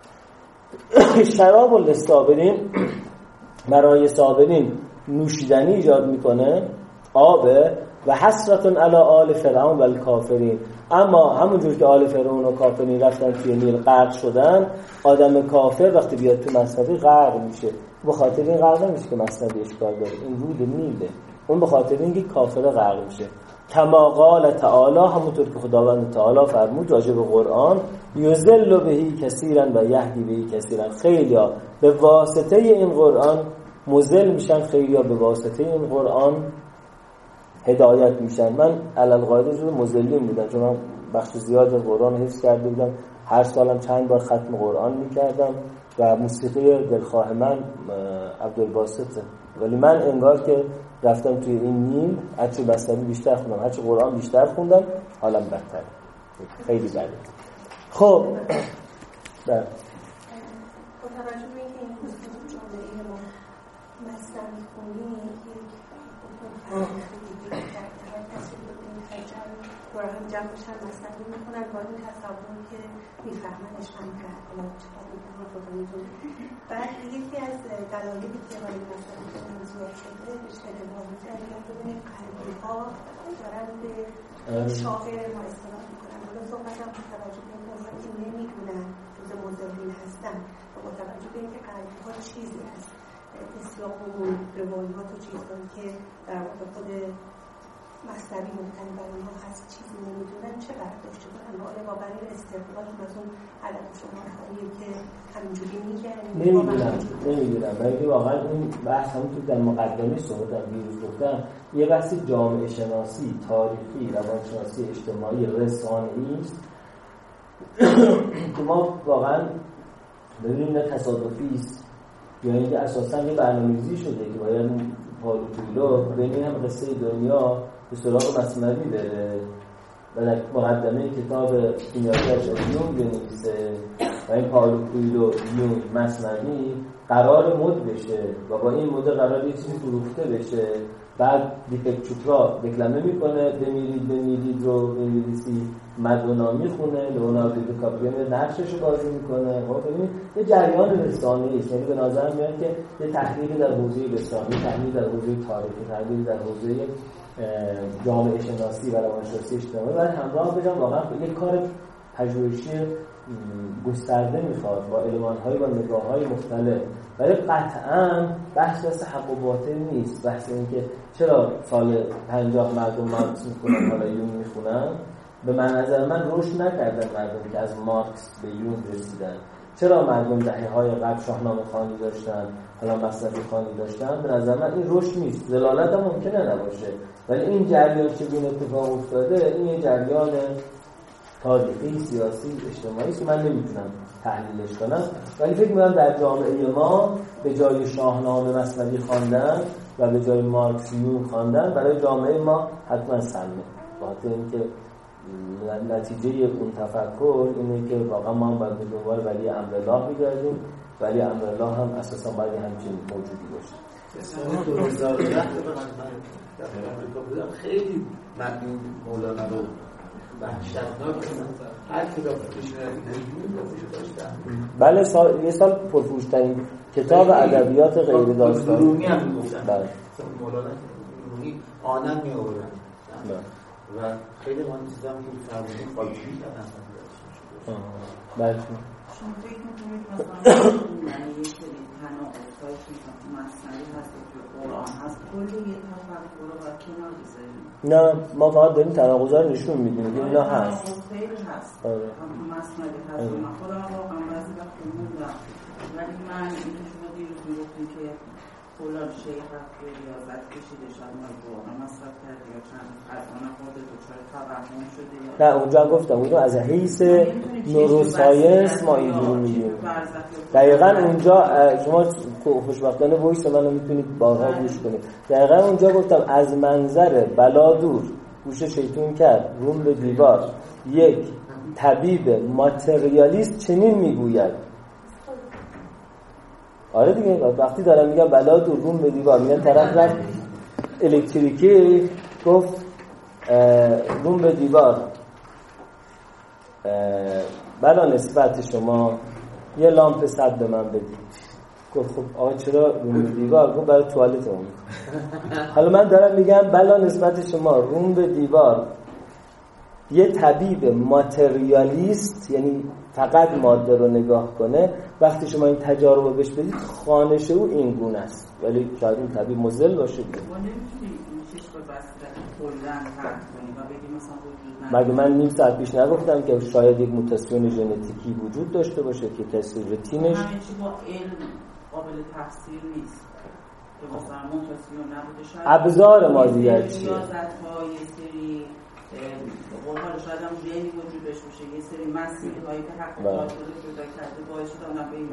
شراب للصابرین، برای صابرین نوشیدنی ایجاد میکنه، آبه. و حسرت علی آل فرعون و الکافرین، اما همونجور که آل فرعون و کافرین رفتن توی نیل غرق شدن، آدم کافر وقتی بیاد تو مثنوی غرق میشه. به خاطر این غرق نمیشه که مثنوی اشکال داره، این رود نیله، اون به خاطر اینکه کافر غرق میشه. کما قال تعالی، همونطور که خداوند تعالی فرمود راجع به قرآن، یذل بهی کثیرا و یهدی بهی کثیرا، خیلیا به واسطه این قرآن مذل میشن، خیلیا به واسطه این قرآن هدایت میشن. من علالقاعده جزو مذلین بودم، چون من بخش زیاد قرآن حفظ کرده بودم، هر سالم چند بار ختم قرآن میکردم و موسیقی دلخواه من عبدالباسطه. ولی من انگار که رفتم توی این نیل، هرچی مثنوی بیشتر خوندم، هرچی قرآن بیشتر خوندم، حالم بدتر، خیلی بده. خب با توجه به اینکه این جامعه ما مثنوی خونی برای هم جمع بشن مثنوی میکنن با این تصور که میفهمنش هم کرد بعد یکی از دلایلی که برای مثنوی خونی زیاد شده اشتباه میزنی که ببینید قلبی ها دارن به شاعر ما استناد میکنن. حالا صحبت هم با توجه به این موضوع که نمیدونن جز مذلین هستن و با توجه به اینکه قلبی ها چیزی هست، اصلاح و روایات و چیزهایی که در واقع خود مثنوی مبتنی بر اونها هست چیزی نمیدونن، چه برداشته کنن؟ حالا با برای استقبال از اون علم شما خواهیه که همینجوری میگن نمیدونم برای که واقعا این بحث همونطور در مقدمه صحبتم دیروز گفتم، یه بحث جامعه شناسی، تاریخی، روانشناسی اجتماعی، رسانه‌ای است که ما واقعا ببینیم نه تصادفی است یا اینکه اساساً یه برنامه‌ریزی شده که باید پالو کویلو ببینیم هم قصه دنیا به سراغ مثنوی بره و در مقدمه کتاب کیمیاگرش یونگ بنویسه و این پالو کویلو یونگ مثنوی قرار مد بشه و با این مد قرار یه چیزی فروخته بشه. بعد دیپک چوپرا دکلمه میکنه بمیرید رو بنویسی، مدونا میخونه، لئوناردو دیکاپریو نقشش رو بازی میکنه. خب ببینید یه جریان رسانه‌ای است، یعنی به نظر میاد که یه تحلیلی در حوزه رسانه‌ای، تحلیلی در حوزه تاریخی، تحلیلی در حوزه جامعه شناسی و روانشناسی اجتماعی و همراه بگم واقعا یک کار پژوهشی گسترده میخواد با المان‌های و نگاه‌های مختلف. ولی قطعاً بحث حق و باطل نیست، بحث این که چرا سال 50 مردم مارکس میخونن حالا یون میخونن. به من نظر من رشد نکردن مردم که از مارکس به یون رسیدن. چرا مردم دهه‌های قبل شاهنامه خوانی داشتن حالا مثنوی خوانی داشتن؟ به نظر من این رشد نیست. ضلالت هم ممکنه نباشه، ولی این جریان چگونه اتفاق افتاده این یه جریان تاریخی، سیاسی، اجتماعی است که من نمیتونم تحلیلش کنم. ولی فکر می‌کنم در جامعه ما به جای شاهنامه مثنوی خواندن و به جای مارکس یون خواندن برای جامعه ما حتما سمه، بخاطر اینکه نتیجه اون تفکر اینه که واقعا ما باید به دنبال ولی امرالله بگردیم. ولی امرالله هم اساسا باید همچین موجودی باشه. سال 2010 خیلی من مولانا رو وحشتناک هر کتاب دیکشنری داشتن. بله، یه سال پرفروش‌ترین کتاب ادبیات غیر داستانی رومی هم میگفتن. بله. مولانا رومی آنم میآوردن. و خیلی من چیزام که فرمودید خالی کردن اصلا. بله. شما فکر می‌کنید مثلا یعنی یه سری تناقض‌هایی که مسئله هست که قرآن هست کلی یه تفکر رو باید کنار بذاریم؟ نه، ما فقط داریم تناقض‌ها رو نشون میدیم که اینا هست. خیلی هست. مسئله هست. من خودم واقعا بعضی وقت موندم. ولی من این که شما دیروز میگفتیم که فلان شیخ رفت به ریاضت کشیده شد ما قرآن مصرف کرده یا چند از آن خورده دچار توهم شده. نه اونجا گفتم اونجا از حیث نوروساینس ما اینجوری میگیم. دقیقاً اونجا شما خوشبختانه وایس منو میتونید بارها گوش کنید. دقیقاً اونجا گفتم از منظر بلا دور گوش شیطون کرد روم به دیوار. یک طبیب ماتریالیست چنین میگوید. آره دیگه، وقتی دارم میگم بلا دور روم به دیوار، میگن طرف رفت الکتریکی گفت روم به دیوار بلا نسبت شما یه لامپ صد به من بدید. گفت خب آقا چرا روم به دیوار؟ گفت برای توالت اون. حالا من دارم میگم بلا نسبت شما روم به دیوار یه طبیب ماتریالیست، یعنی فقط ماده رو نگاه کنه، وقتی شما این تجارب رو بهش بدید خانش او این گونه است، ولی شاید این طبیب مضل باشه دیگه. ما نمیتونیم این چیز رو بسیار کلن ترک کنیم و بگیم مثلا وجود نداره. مگه من نیم ساعت پیش نگفتم که شاید یک موتاسیون ژنتیکی وجود داشته باشه که کسی رتینش همه چی با علم قابل تفسیر نیست. که مثلا موتاسیون نبوده شاید ابزار مادیت چیه؟ ریاضت‌های سری قرآن شاید هم ژنی وجود داشته باشه، یه سری مسیرهایی که حقیقت رو پیدا کرده باعث شده اونا به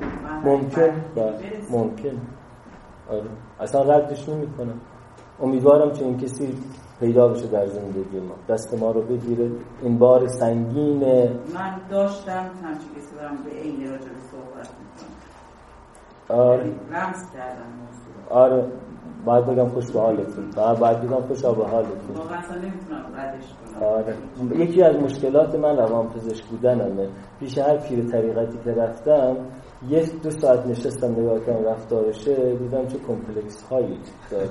این ممکن آره اصلا ردش نمی‌کنم. امیدوارم که این کسی پیدا بشه در زندگی ما، دست ما رو بگیره این بار سنگین. من داشتم همچین کسی برم به عین راجع به صحبت می‌کنم. آره رمز کردم موضوع. آره باید بگم خوش به حالتون، باید بگم خوش به حالتون. واقعا اصلا نمیتونم ردش کنم. آره یکی از مشکلات من روانپزشک بودنمه. پیش هر پیر طریقتی که رفتم 1-2 ساعت نشستم نگاه کردم رفتارشه، دیدم چه کمپلکس هایی داره.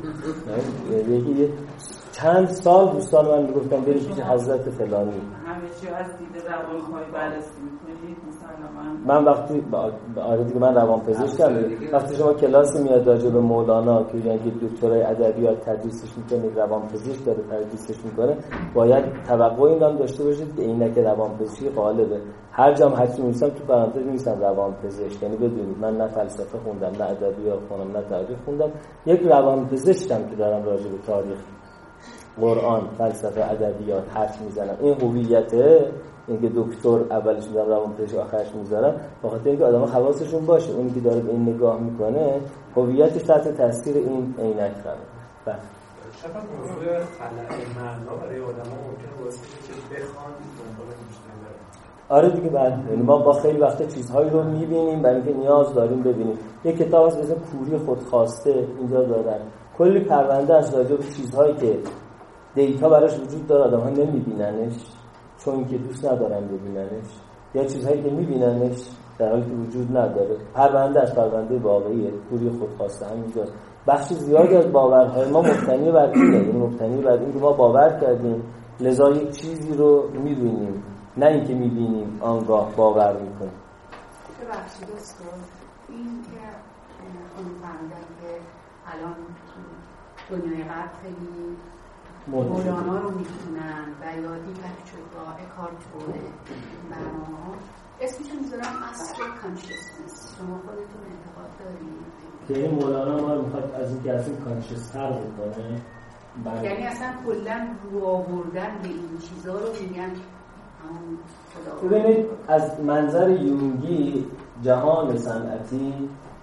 یکی چند سال دوستان من میگفتن بریم پیش حضرت فلانی. همه چی از دید روانکاوی بررسی می‌کنید مثلا من وقتی آره دیگه من روانپزشکم، وقتی شما کلاسی میاد راجع به مولانا که یعنی دکترای ادبیات تدریسش میکنه، روانپزشک داره تدریسش میکنه، باید توقع این هم داشته باشید که عینک روانپزشکی غالبه. هر جام حرفی می‌نویسم تو پرانتز می‌نویسم روانپزشک، یعنی بدونید من نه فلسفه خوندم نه ادبیات خوندم نه تاریخ خوندم، یک روانپزشکم که دارم راجع به تاریخ، قرآن، فلسفه، ادبیات حرف میزنم. این هویته، اینکه دکتر اولش میذارم روانپزشک آخرش میذارم، بخاطر اینکه آدم‌ها حواسشون باشه اونی که داره به این نگاه میکنه هویتش تحت تاثیر این عینک قرار بله. شاید موضوع خلأ معنا برای آدم‌ها ممکنه واسه که بخوان دنبال بیشتر برن. آره دیگه بله، یعنی ما با خیلی وقت چیزهایی رو میبینیم برای اینکه نیاز داریم ببینیم. یک کتاب هست مثل کوری خودخواسته اینجا دارن، کلی پرونده از راجع به چیزهایی که دیتا براش وجود داره آدم‌ها نمیبیننش چون که دوست ندارن ببیننش، یا چیزهایی که میبیننش در حالی که وجود نداره. پرونده از پرونده واقعیه، کوری خودخواسته همینجا. بخش زیادی از باورهای ما مبتنی بر اینه، یعنی مبتنی بر این که ما باور کردیم لذا یک چیزی رو میبینیم، نه اینکه میبینیم آنگاه باور میکنیم. ببخشید دوستان، این که اون فهمیدن که الان دنیای غرب خیلی مولانا رو میخونن و یا دیپک چوپرا، اکارت توله برنامه‌ها اسمش میذارن اصل کانشسنس. شما خودتون انتقاد دارید که این مولانا ما رو میخواد از این که از این کانشس تر بکنه؟ یعنی اصلا کلا رو آوردن به این چیزا رو میگن همون خدا. ببینید از منظر یونگی جهان صنعتی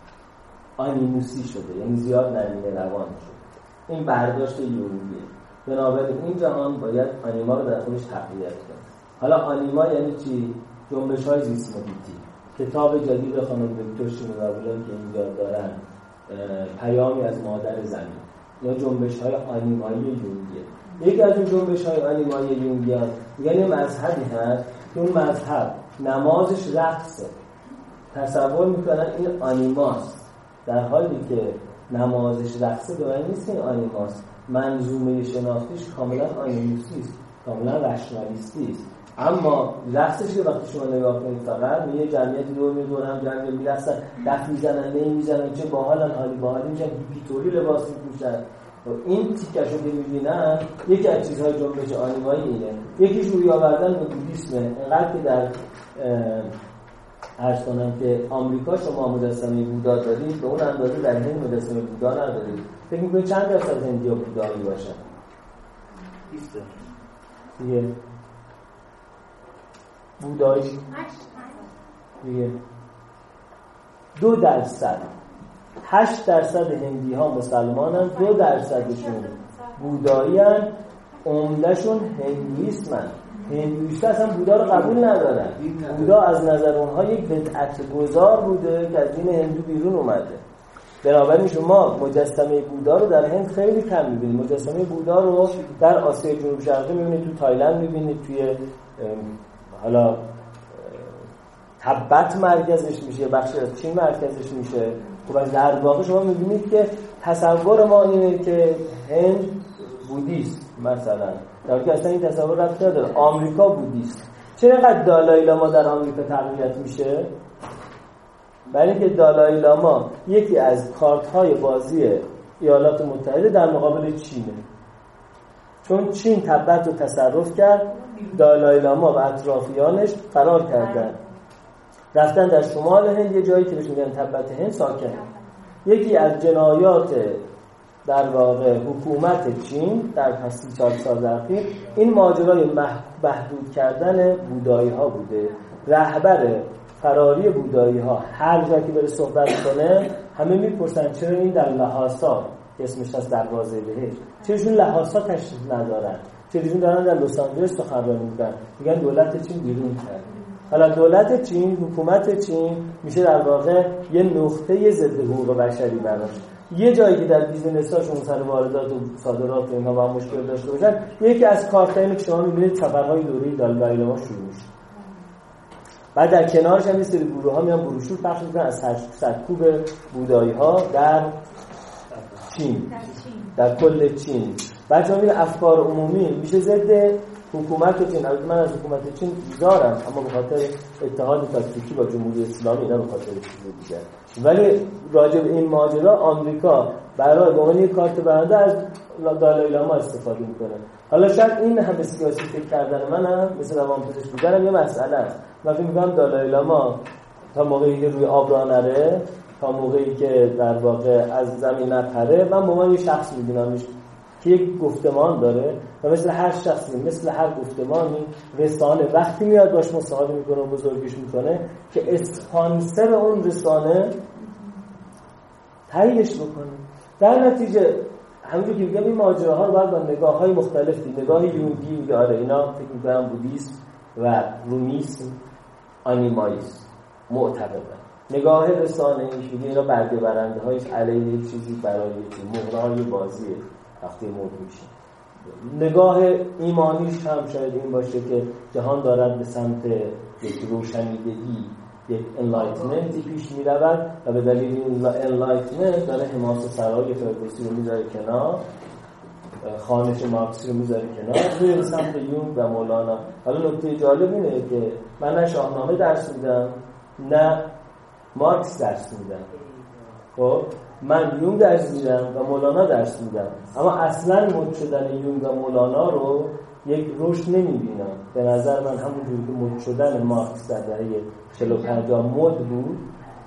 آنیموسی شده، یعنی زیاد نرمینه روان شده. این برداشت یونگیه. بنابراین این جهان باید آنیما رو در خودش تقویت کنه. حالا آنیما یعنی چی؟ جنبش‌های زیست محیطی. کتاب جدید خانم دکتر شینوابولان که اینجا دارن، پیامی از مادر زمین، یا جنبش‌های آنیمایی یونگیه. یکی از این جنبش‌های آنیمایی یونگیان یعنی مذهبی هست که اون مذهب نمازش رقصه، تصور میکنن این آنیماست، در حالی که نمازش رقصه به معنی نیست که این آنیماست. منظومه شناختیش کاملا آنیموسی است، کاملا رشنالیستی است. اما رقصش که وقتی شما نگاه کنید فقط یه جمعیتی دور هم جمعیت میرقصن، دف میزنن، نی میزنن، چه باحالن، حالی باحالی میشن، هیپیتوری لباس میپوشن. این تیکشو که میبینن یکی از چیزهای جنبش آنیمایی اینه. یکیش روی آوردن به بودیسمه. اینقدر که در عرض کنم که آمریکا شما مجسمه بودا دارید، به اون اندازه در هند مجسمه بودا ندارید. فکر می‌کنید چند درصد هندی‌ها بودایی باشن؟ 20 دیگه بودایی دیگه 2%. 8% هندی‌ها مسلمانن، 2%شون بودایی هن، عمده‌شون هندویسمن. هندویستا اصلا بودا رو قبول ندارن. بودا از نظر اونها یک بدعت گذار بوده که از دین هندو بیرون اومده. بنابراین شما مجسمه بودا رو در هند خیلی کم می‌بینید. مجسمه بودا رو در آسیای جنوب شرقی می‌بینید، تو تایلند می‌بینید، توی حالا تبت مرکزش میشه، بخشی از چین مرکزش میشه. خب از در واقع شما می‌بینید که تصور ما اینه که هند بودیست مثلا، در حالی که اصلا این تصور ربط نداره. آمریکا بودیست. چرا اینقدر دالای لاما در آمریکا تقویت میشه؟ برای اینکه دالای لاما یکی از کارت‌های بازی ایالات متحده در مقابل چینه. چون چین تبت رو تصرف کرد، دالای لاما و اطرافیانش فرار کردن، رفتن در شمال هند، یه جایی که بهش میگن تبت هند ساکن. یکی از جنایات در واقع حکومت چین در 34 سال اخیر این ماجرای محدود کردن بودایی ها بوده. رهبر فراری بودایی ها هر جا که بره صحبت کنه همه میپرسن چرا این در لحاسا که اسمش هست دروازه بهشت، چراشون لحاسا تشریف ندارن، چراشون دارن در لس آنجلس سخنرانی میکنن، میگن دولت چین بیرون کرد. حالا دولت چین، حکومت چین میشه در واقع یه نقطه ضد حقوق بشری براش. یه جایی که در بیزینس‌هاشون سر واردات و صادرات و اینها با مشکل داشته باشن، یکی از کارتایی که شما می‌بینید سفرهای دوره دالای لاما شروع میشه. بعد در کنارش هم یه سری گروه‌ها میان بروشور پخش می‌کنن از سرکوب بودایی‌ها در چین، در کل چین. بعد شما می‌بینید افکار عمومی میشه ضد حکومت چین. البته من از حکومت چین بیزارم، اما به خاطر اتحاد تاکتیکی با جمهوری اسلامی، نه به خاطر چیز دیگه. ولی راجع به این ماجرا آمریکا برای به عنوان یک کارت برنده از دالای لاما استفاده میکنه. حالا شاید این همه سیاسی فکر کردن منم مثل روانپزشک بودنم یه مسئله است. من فکر می‌کنم دالای لاما تا موقعی که روی آب راه نره، تا موقعی که در واقع از زمین نپره، من به عنوان یه شخص می‌بینمش که یک گفتمان داره و مثل هر شخصی، مثل هر گفتمانی، رسانه وقتی میاد باش مصاحبه میکنه و بزرگیش میکنه که اسپانسر اون رسانه تاییدش بکنه. در نتیجه همونجور که میگم این ماجراها رو باید با نگاه‌های مختلفی، نگاه یونگی میگه آره اینا فکر می‌کنم بودیسم و رومیسم آنیمالیسم معتقدن. نگاه رسانه‌ای میگه اینا برگه برنده‌های علیه یک چیزی برای مهرهای بازیه وقتی مرد میشه. نگاه ایمانیش هم شاید این باشه که جهان دارد به سمت یک روشنیدگی، یک انلایتمنتی پیش میرود و به دلیل این انلایتمنت داره حماسه سرای فردوسی رو میذاره کنار، خانش مارکسی رو میذاره کنار، روی سمت یونگ و مولانا. حالا نکته جالب اینه که من نه شاهنامه درس میدم نه مارکس درس میدم. خب من یونگ درس میدم و مولانا درس میدم، اما اصلا مد شدن یونگ و مولانا رو یک رشد نمیبینم. به نظر من همونجوری که مد شدن مارکس در دهه 45 مد بود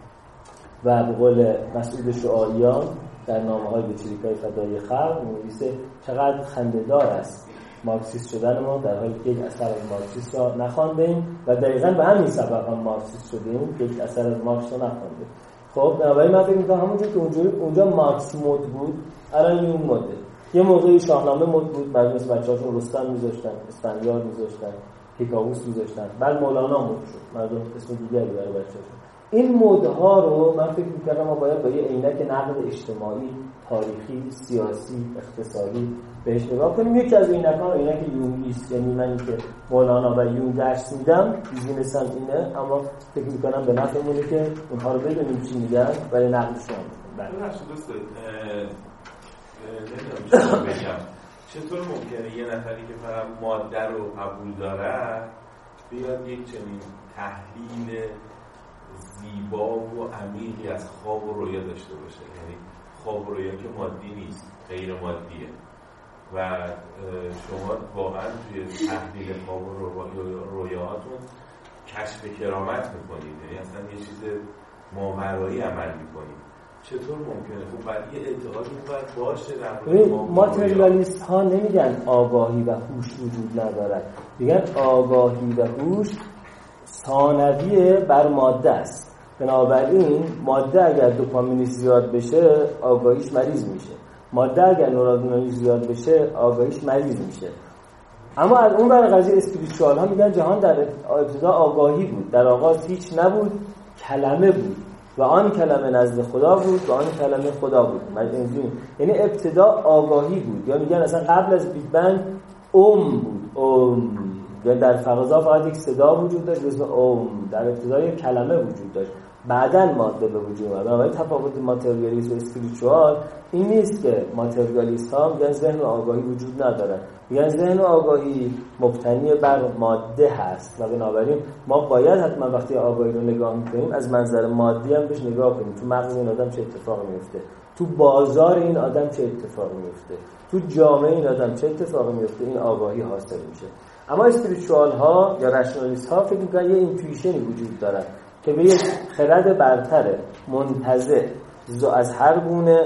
و به قول مسعود شعاییان در نامه‌های به چریکای فدای خلق می‌نویسه چقدر خنده‌دار است مارکسیست شدن ما در حالی که یک اثر از مارکسیست را نخواندیم و دقیقاً به همین سبب هم مارکسیست شدیم که یک اثر از مارکس را نخواندیم. خب بنابراین من فکر می‌کنم همونجوری که اونجا مارکس مد بود الان یون مده. یه موقعی شاهنامه مد بود، بعد مثل بچه‌هاشون رستم می‌ذاشتن، اسفندیار می‌ذاشتن، پیکاووس می‌ذاشتن، بعد مولانا مد شد، مردم اسم دیگری برای بچه‌هاشون. این مدها رو من فکر می‌کردم ما باید با یه عینک نقد اجتماعی، تاریخی، سیاسی، اقتصادی بهش نگاه کنیم. یکی از عینک‌ها عینک یونگی است، یعنی من که مولانا و یونگ درس میدم بیزینسم اینه، اما فکر می‌کنم به نفعمونه که اونها رو بدونیم چی میگن ولی نقدشون نمیدونم چطور بگم. چطور ممکنه یه نفری که فقط ماده رو قبول داره بیاد یک چنین تحلیل زیبا و عمیقی از خواب و رویا داشته باشه؟ یعنی خواب و رویا که مادی نیست، غیر مادیه و شما واقعا توی تحلیل خواب و رویاهاتون کشف کرامت میکنید، یعنی اصلا یه چیز ماورایی عمل میکنید. چطور ممکنه؟ خب باید یه اعتقاد اون باشه در مورد ماتریالیست ها نمیگن آگاهی و هوش وجود ندارد، میگن آگاهی و هوش ثانوی بر ماده است. بنابراین ماده اگر دوپامینش زیاد بشه آگاهیش مریض میشه، ماده اگر نورادینامیش زیاد بشه آگاهیش مریض میشه. اما از اون برای قضیه اسپریچوال ها میگن جهان در ابتدا آگاهی بود، در آغاز هیچ نبود، کلمه بود و آن کلمه نزد خدا بود و آن کلمه خدا بود. یعنی ابتدا آگاهی بود، یا میگن اصلا قبل از بیگ بنگ بود، یا در فضا فقط یک صدا وجود داشت به اسم در ابتدا یک کلمه وجود داشت، بعداً ماده به وجود اومد. بنابراین تفاوت ماتریالیسم و اسپریچوال این نیست که ماتریالیست ها میگن ذهن و آگاهی وجود ندارن، میگن ذهن و آگاهی مبتنی بر ماده هست و بنابراین ما باید حتما وقتی آگاهی رو نگاه میکنیم از منظر مادی هم بهش نگاه کنیم. تو مغز این آدم چه اتفاقی میفته، تو بازار این آدم چه اتفاقی میفته، تو جامعه این آدم چه اتفاقی میفته، این آگاهی حاصل میشه. اما اسپریچوال ها یا رشنالیست ها فکر میکنن یه اینتویشنی وجود داره که به یک خرد برتر منتزع از هر گونه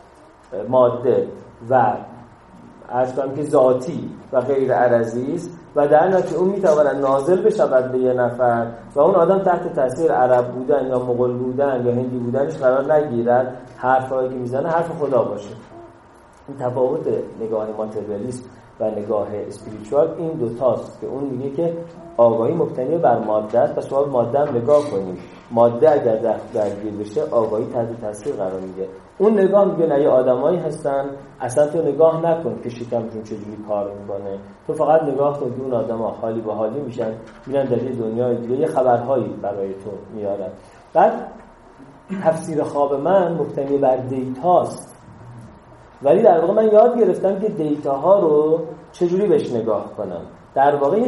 ماده و عرضم که ذاتی و غیر عرضی است و در نتیجه اون میتواند نازل بشود به یه نفر و اون آدم تحت تاثیر عرب بودن یا مغول بودن یا هندی بودنش قرار نگیرد، حرفایی که میزنه حرف خدا باشه. این تفاوت نگاه ماتریالیسم و نگاه اسپریچوال این دوتاست که اون میگه که آگاهی مبتنی بر ماده است و شما ماده هم نگاه کنید، ماده اگر درگیر بشه آگاهی تحت تاثیر قرار میگیره. اون نگاه میگه نه یه آدمایی هستن اصلا تو نگاه نکن که شکمشون چجوری کار میکنه، تو فقط نگاه کن که اون آدما حالی به حالی میشن، میرن در یه دنیای دیگه یه خبرهایی برای تو میارن. بعد تفسیر خواب من مبتنی بر دیتاست، ولی در واقع من یاد گرفتم که دیتاها رو چجوری بهش نگاه کنم. در واقع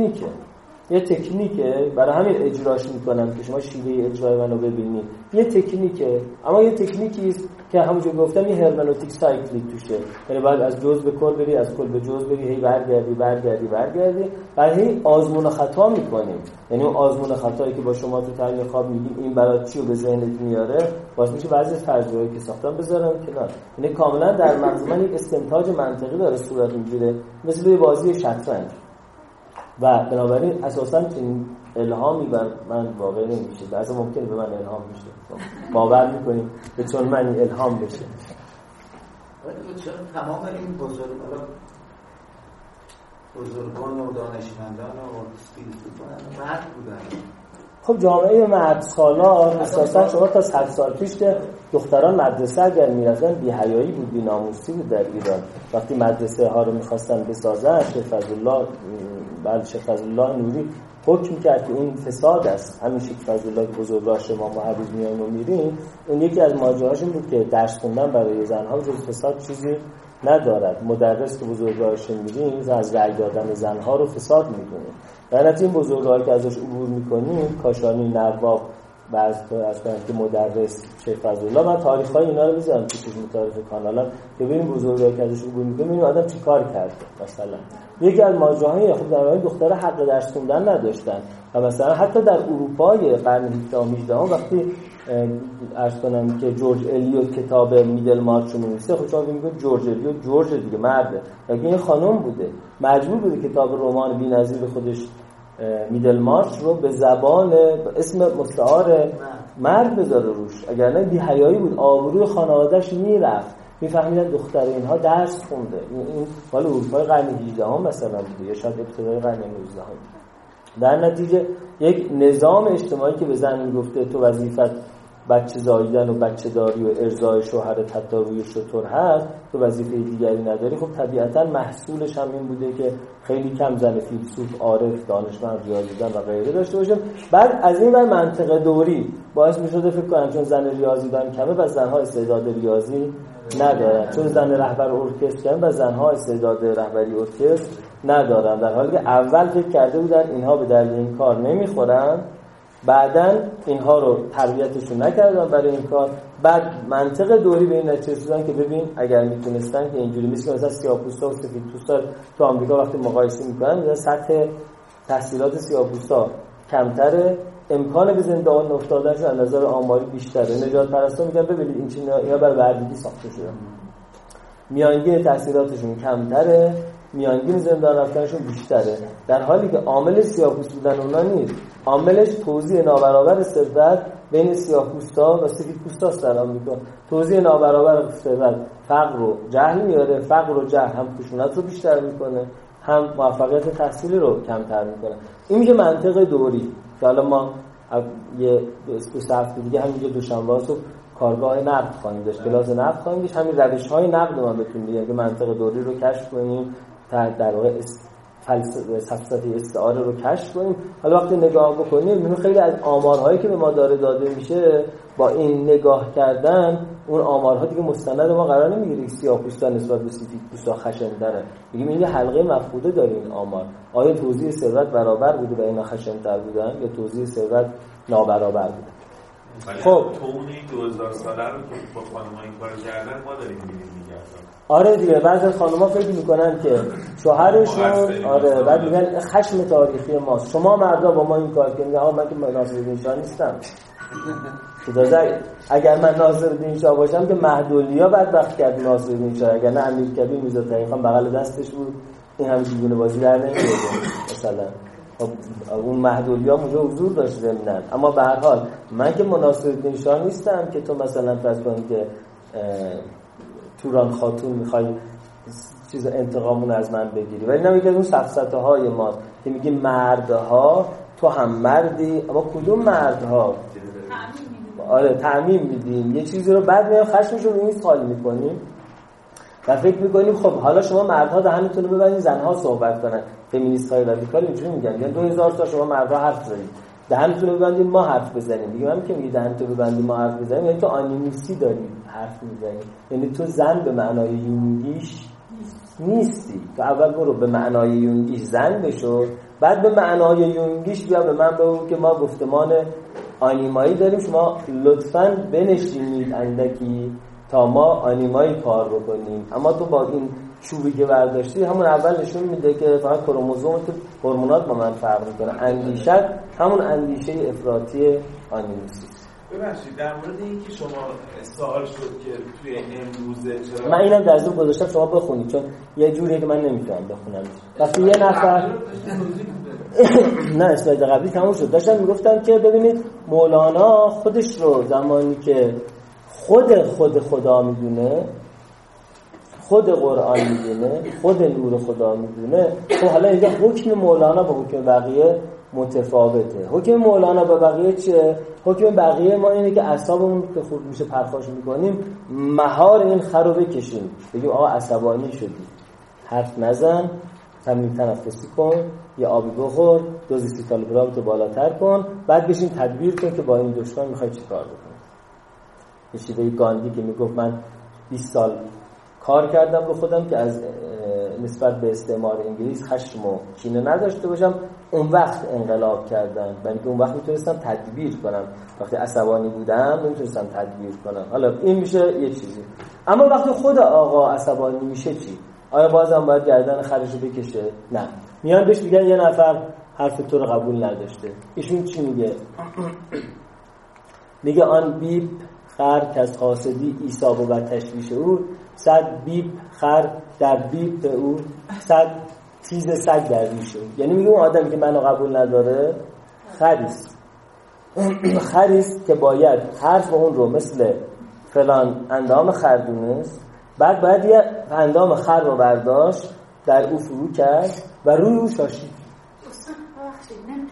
یه تکنیکه برای همین اجراش میکنم که شما شیوه اجرای منو ببینید. یه تکنیکه، اما یه تکنیکی است که همونجور گفتم یه هرمنوتیک سایکلیک توشه، یعنی باید از جزء به کل بری، از کل به جزء بری، هی برگردی بعد هی آزمون و خطا میکنیم. یعنی اون آزمون و خطایی که با شما تو تعیین خواب میگیم این برای چی رو به ذهنت میاره، واسه میشه بعضی از تجربه‌ای که ساختم بذارم کنار. یعنی کاملا در مغز من یک استنتاج منطقی داره صورت میگیره، مثل یه بازی شطرنج. و بنابراین اساساً این الهامی بر من واقع نمیشه، بعضی ممکنه به من الهام بشه، باور میکنیم که چون من الهام بشه. ولی چرا تمام این بزرگان و دانشمندان و فیلسوفان مرد بودن؟ خب جامعه مرد سالار اساساً شما تا 100 سال پیش که دختران مدرسه اگر میرفتن بی‌حیایی بود، بی‌ناموسی بود در ایران. وقتی مدرسه ها رو می‌خواستن بسازن شیخ فضلالله نوری حکم کرد که این فساد است. همین شیخ فضلالله که بزرگداشت ما هر روز میایم و میریم، اون یکی از ماجراهاش بود که درس خوندن برای زن‌ها جز فساد چیزی ندارد. مدرس که بزرگداشت می‌ریم از رأی دادن زن‌ها رو فساد می‌دونه. در نتیجه این بزرگایی که ازش عبور می‌کنیم، کاشانی، نواب، بعضی از که مدرس شیخ فضلالله، من تاریخ‌های اینا رو می‌ذارم تو چیز متعارف کانالم که ببینیم بزرگایی که ازش عبور می‌کنیم این آدم چیکار کرده. مثلا یکی از ماجراهای خوب در واقع دخترها حق درس خوندن نداشتن و مثلا حتی در اروپای قرن 17 و 18 وقتی عرض کنم که جورج الیوت کتاب میدل مارچ رو می‌نویسه، خب شما میگید جورج الیوت جورج دیگه مرده، یعنی این خانم بوده، مجبور بوده کتاب رمان بی‌نظیر خودش میدل مارچ رو به زبان اسم مستعار مرد بذاره روش، اگر نه بی‌حیایی بود، آبروی خانواده‌اش میرفت. میفهمیدن دختر اینها درس خونده. این مال اروپای قرن 18 مثلا بوده یا شاید ابتدای قرن 19. در نتیجه یک نظام اجتماعی که به زن میگفته تو وظیفت بچه زاییدن و بچه داری و ارضای شوهرت حتی روی شتر هست، تو وظیفه دیگری نداری، خب طبیعتا محصولش هم این بوده که خیلی کم زن فیلسوف، عارف، دانشمند، ریاضیدان و غیره داشته باشیم. بعد از این بر منطقه دوری باعث میشده فکر کنم چون زن ریاضیدان کمه و زنها استعداد ریاضی ندارن، چون زن رهبر ارکستر کمه و زنها استعداد رهبری ارکستر ندارن، در حالی که اول فکر کرده بودن اینها به درد این کار نمیخورن، بعدن اینها رو تربیتشون نکردن برای این کار. بعد منطق دوری به این نتیجه رسیدن که ببین اگر میتونستن که اینجوری مثل مثلا سیاه‌پوستا و سفیدپوستا تو آمریکا وقتی مقایسه میکنن میگن سطح تحصیلات سیاه‌پوستا کمتره، امکان به زندان افتادنشون از نظر آماری بیشتره. نجات پرستا میگن ببینید این چیزا اینا برای بردگی ساخته شده، میانگین تحصیلاتشون کمتره، میانگین زندان رفتنشون بیشتره، در حالی که عامل سیاه‌پوست بودن اونا نیست، عاملش توزیع نابرابر ثروت بین سیاه‌پوستا و سفیدپوستاست در آمریکا. توزیع نابرابر ثروت فقر و جهل میاره، فقر و جهل هم خشونت رو بیشتر میکنه، هم موفقیت تحصیلی رو کمتر میکنه. این میشه منطق دوری که حالا ما یه دو هفته دیگه همینجا دوشنبه صبح کارگاه نقد خواهیم داشت، کلاس نقد خواهیم داشت، همین روش‌های نقد رو ما بتونیم دیگه که منطق دوری رو کشف کنیم، در واقع فلسفه استعاره رو کشف کنیم. حالا وقتی نگاه بکنیم می‌بینیم خیلی از آمارهایی که به ما داده میشه با این نگاه کردن، اون آمارها دیگه مستند ما قرار نمیگیره که سیاه‌پوستا نسبت به سفیدپوستا خشن‌تره. میگیم این یه حلقه مفقوده داره این آمار. آیا توزیع ثروت برابر بوده و اینا خشن‌تر بودن یا توزیع ثروت نابرابر بوده؟ خب اون 2000 ساله رو که با خانم‌ها این کار کردن ما داریم می‌بینیم دیگه. آره دیگه بعضی از خانم‌ها فکر میکنن که شوهرشون آره بعد میگن خشم تاریخی ماست، شما مردا با ما این کار کردین. آقا من که ناصرالدین شاه نیستم اگر من ناصرالدین شاه باشم که مهدولیا بدبخت کرد ناصرالدین شاه، اگر نه امیرکبیر میرزا تقی خان بغل دستش بود این همه دیوونه بازی در نمیاد مثلا. خب اون مهدولیا اونجا حضور داشت ضمناً، اما به هر حال من که ناصرالدین شاه نیستم که تو مثلا فرض کن که توران خاتون میخوای چیز انتقامون از من بگیری. ولی نمیگه اون سفسطه های ما که میگه مردها تو هم مردی، اما کدوم مردها؟ آره تعمیم میدیم یه چیزی رو، بعد میام خشمشون رو نیست خالی میکنیم و فکر میکنیم خب حالا شما مردها دهنتون رو ببندید زنها صحبت کنن. فمینیست های رادیکال اینجوری میگن، یعنی 2000 تا شما مردها حرف زدید دهنتون رو ببندید ما حرف بزنیم. دیگه من که میگه دهنتون رو ببندید ما حرف بزنیم یعنی تو آنیمیسی داری حرف میزنی، یعنی تو زن به معنای یونگیش نیستی. تو اول برو به معنای یونگیش زن بشو، بعد به معنای یونگیش بیا به من بگو که ما گفتمان آنیمایی داریم، شما لطفاً بنشینید اندکی تا ما آنیمایی کار بکنیم. اما تو با این چوبی که برداشتی همون اول نشون میده که فقط کروموزوم تو هورمونات با من فرق میکنه، اندیشت همون اندیشه افراطی آنیمیسی. ببخشید در مورد اینکه شما سوال شد که توی امروزه چرا من اینم در ذهن گذاشتم شما بخونید چون یه جوریه که من نمیتونم بخونم. وقتی یه نفر نه اسلاید قبلی تموم شد داشتم میگفتم که ببینید مولانا خودش رو زمانی که خود خدا میدونه، خود قرآن میدونه، خود نور خدا میدونه، خب حالا اینجا حکم مولانا با حکم بقیه متفاوته. حکم مولانا با بقیه چیه؟ حکم بقیه ما اینه که اعصابمون که خود میشه پرخاش میکنیم مهار این خر رو بکشیم، بگیم آقا عصبانی شدی، حرف نزن، تمرین تنفسی کن، یه آبی بخور، دوز سیتالوپرام تو بالاتر کن، بعد بشین تدبیر کن که با این دشمن میخوای چی کار بکنی. یه شیوه گاندی که میگفت من 20 سال کار کردم رو خودم که از نسبت به استعمار انگلیس خشم و کینه نداشته باشم، اون وقت انقلاب کردم، یعنی که اون وقت میتونستم تدبیر کنم، وقتی عصبانی بودم نمیتونستم تدبیر کنم. حالا این میشه یه چیزی. اما وقتی خود آقا عصبانی میشه چی؟ آیا بازم باید گردن خرشو بکشه؟ نه. میان بهش میگن یه نفر حرف تو رو قبول نداشته، ایشون چی میگه؟ میگه آن بیب خر که از حاسدی ایساب و تشویش او، 100 بیب خر در بیب به او 100 تیز سگ در ریشه. یعنی میگه اون آدمی که منو قبول نداره خریست که باید حرف اون رو مثل فلان اندام خر دونست، بعد باید یه اندام خر رو برداشت در او فرو کرد و روی او شاشید. بخشید نمیتونم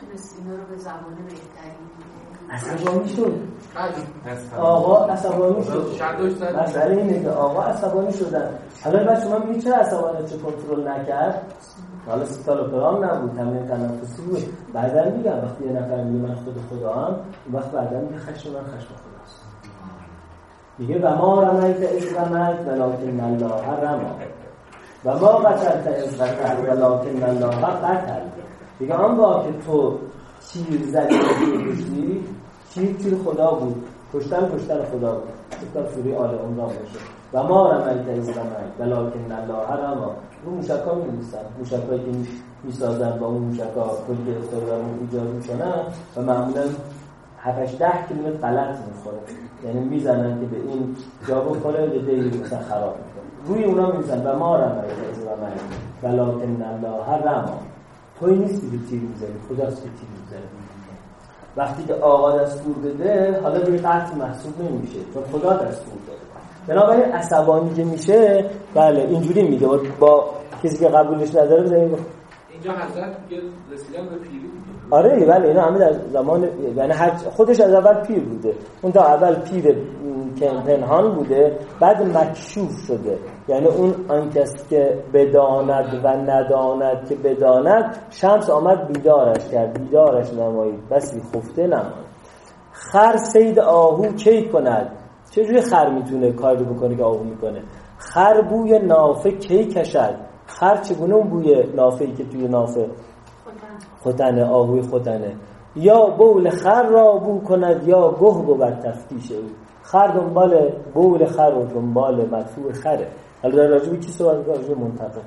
اینا رو به زبان بهتری عصبانی شد. آقا عصبانی شد. مسئله اینه که آقا عصبانی شدن. حالا بعد شما میگید چرا عصبانیت رو کنترل نکرد؟ حالا سیتالوپرام نبود، تمرین تنفسی بود. بعدا میگم وقتی یه نفر میگه من خدا هم، اون وقت بعدا میگه خشم من خشم خداست. میگه و ما رمیت اذ رمیت ولکن الله رمی و ما قتلت اذ قتلت ولکن الله قتل. میگه آن با که تو تیر زدی کشتی، تیر خدا بود، کشتن خدا بود. تا سوره آل عمران باشه و ما رمیت اذ رمیت ولکن الله رمی. اون موشک‌ها می‌نویسن، موشک‌هایی که می‌سازن با اون موشک‌ها کلی اختراعات ایجاد می‌کنن و معمولاً 7-10 کیلومتر غلط می‌خوره، یعنی میزنن که به این جا بخوره به دیگه مثلا خراب می‌کنه. روی اونا می‌زنن و ما رمیت اذ رمیت ولکن الله رمی. توی نیستی که تیر می‌زنی، خداست که تیر می‌زنه. وقتی که آقا دستور بده حالا دیگه قطع محسوب نمیشه چون خدا دستور داده. بنابراین عصبانی که میشه بله اینجوری میگه با کسی که قبولش نداره بزنید اینجا حضرت میگه رسیدن به پیری دیگه. آره بله اینا همه در زمان یعنی خودش از اول پیر بوده، اون تا اول پیر پنهان بوده بعد مکشوف شده، یعنی اون آن کس که بداند و نداند که بداند شمس آمد بیدارش کرد، بیدارش نمایید بسی خفته نماند. خر صید آهو کی کند؟ چجوری خر میتونه کاری بکنه که آهو میکنه؟ خر بوی نافه کی کشد؟ خر چگونه اون بوی نافه‌ای که توی نافه ختنه آهوی ختنه؟ یا بول خر را بو کند یا گه بود تفتیش او. خر دنبال بول خر و دنبال مدفوع خره. حالا در راجبی کی صحبت می‌کنه؟ راجب منطقه.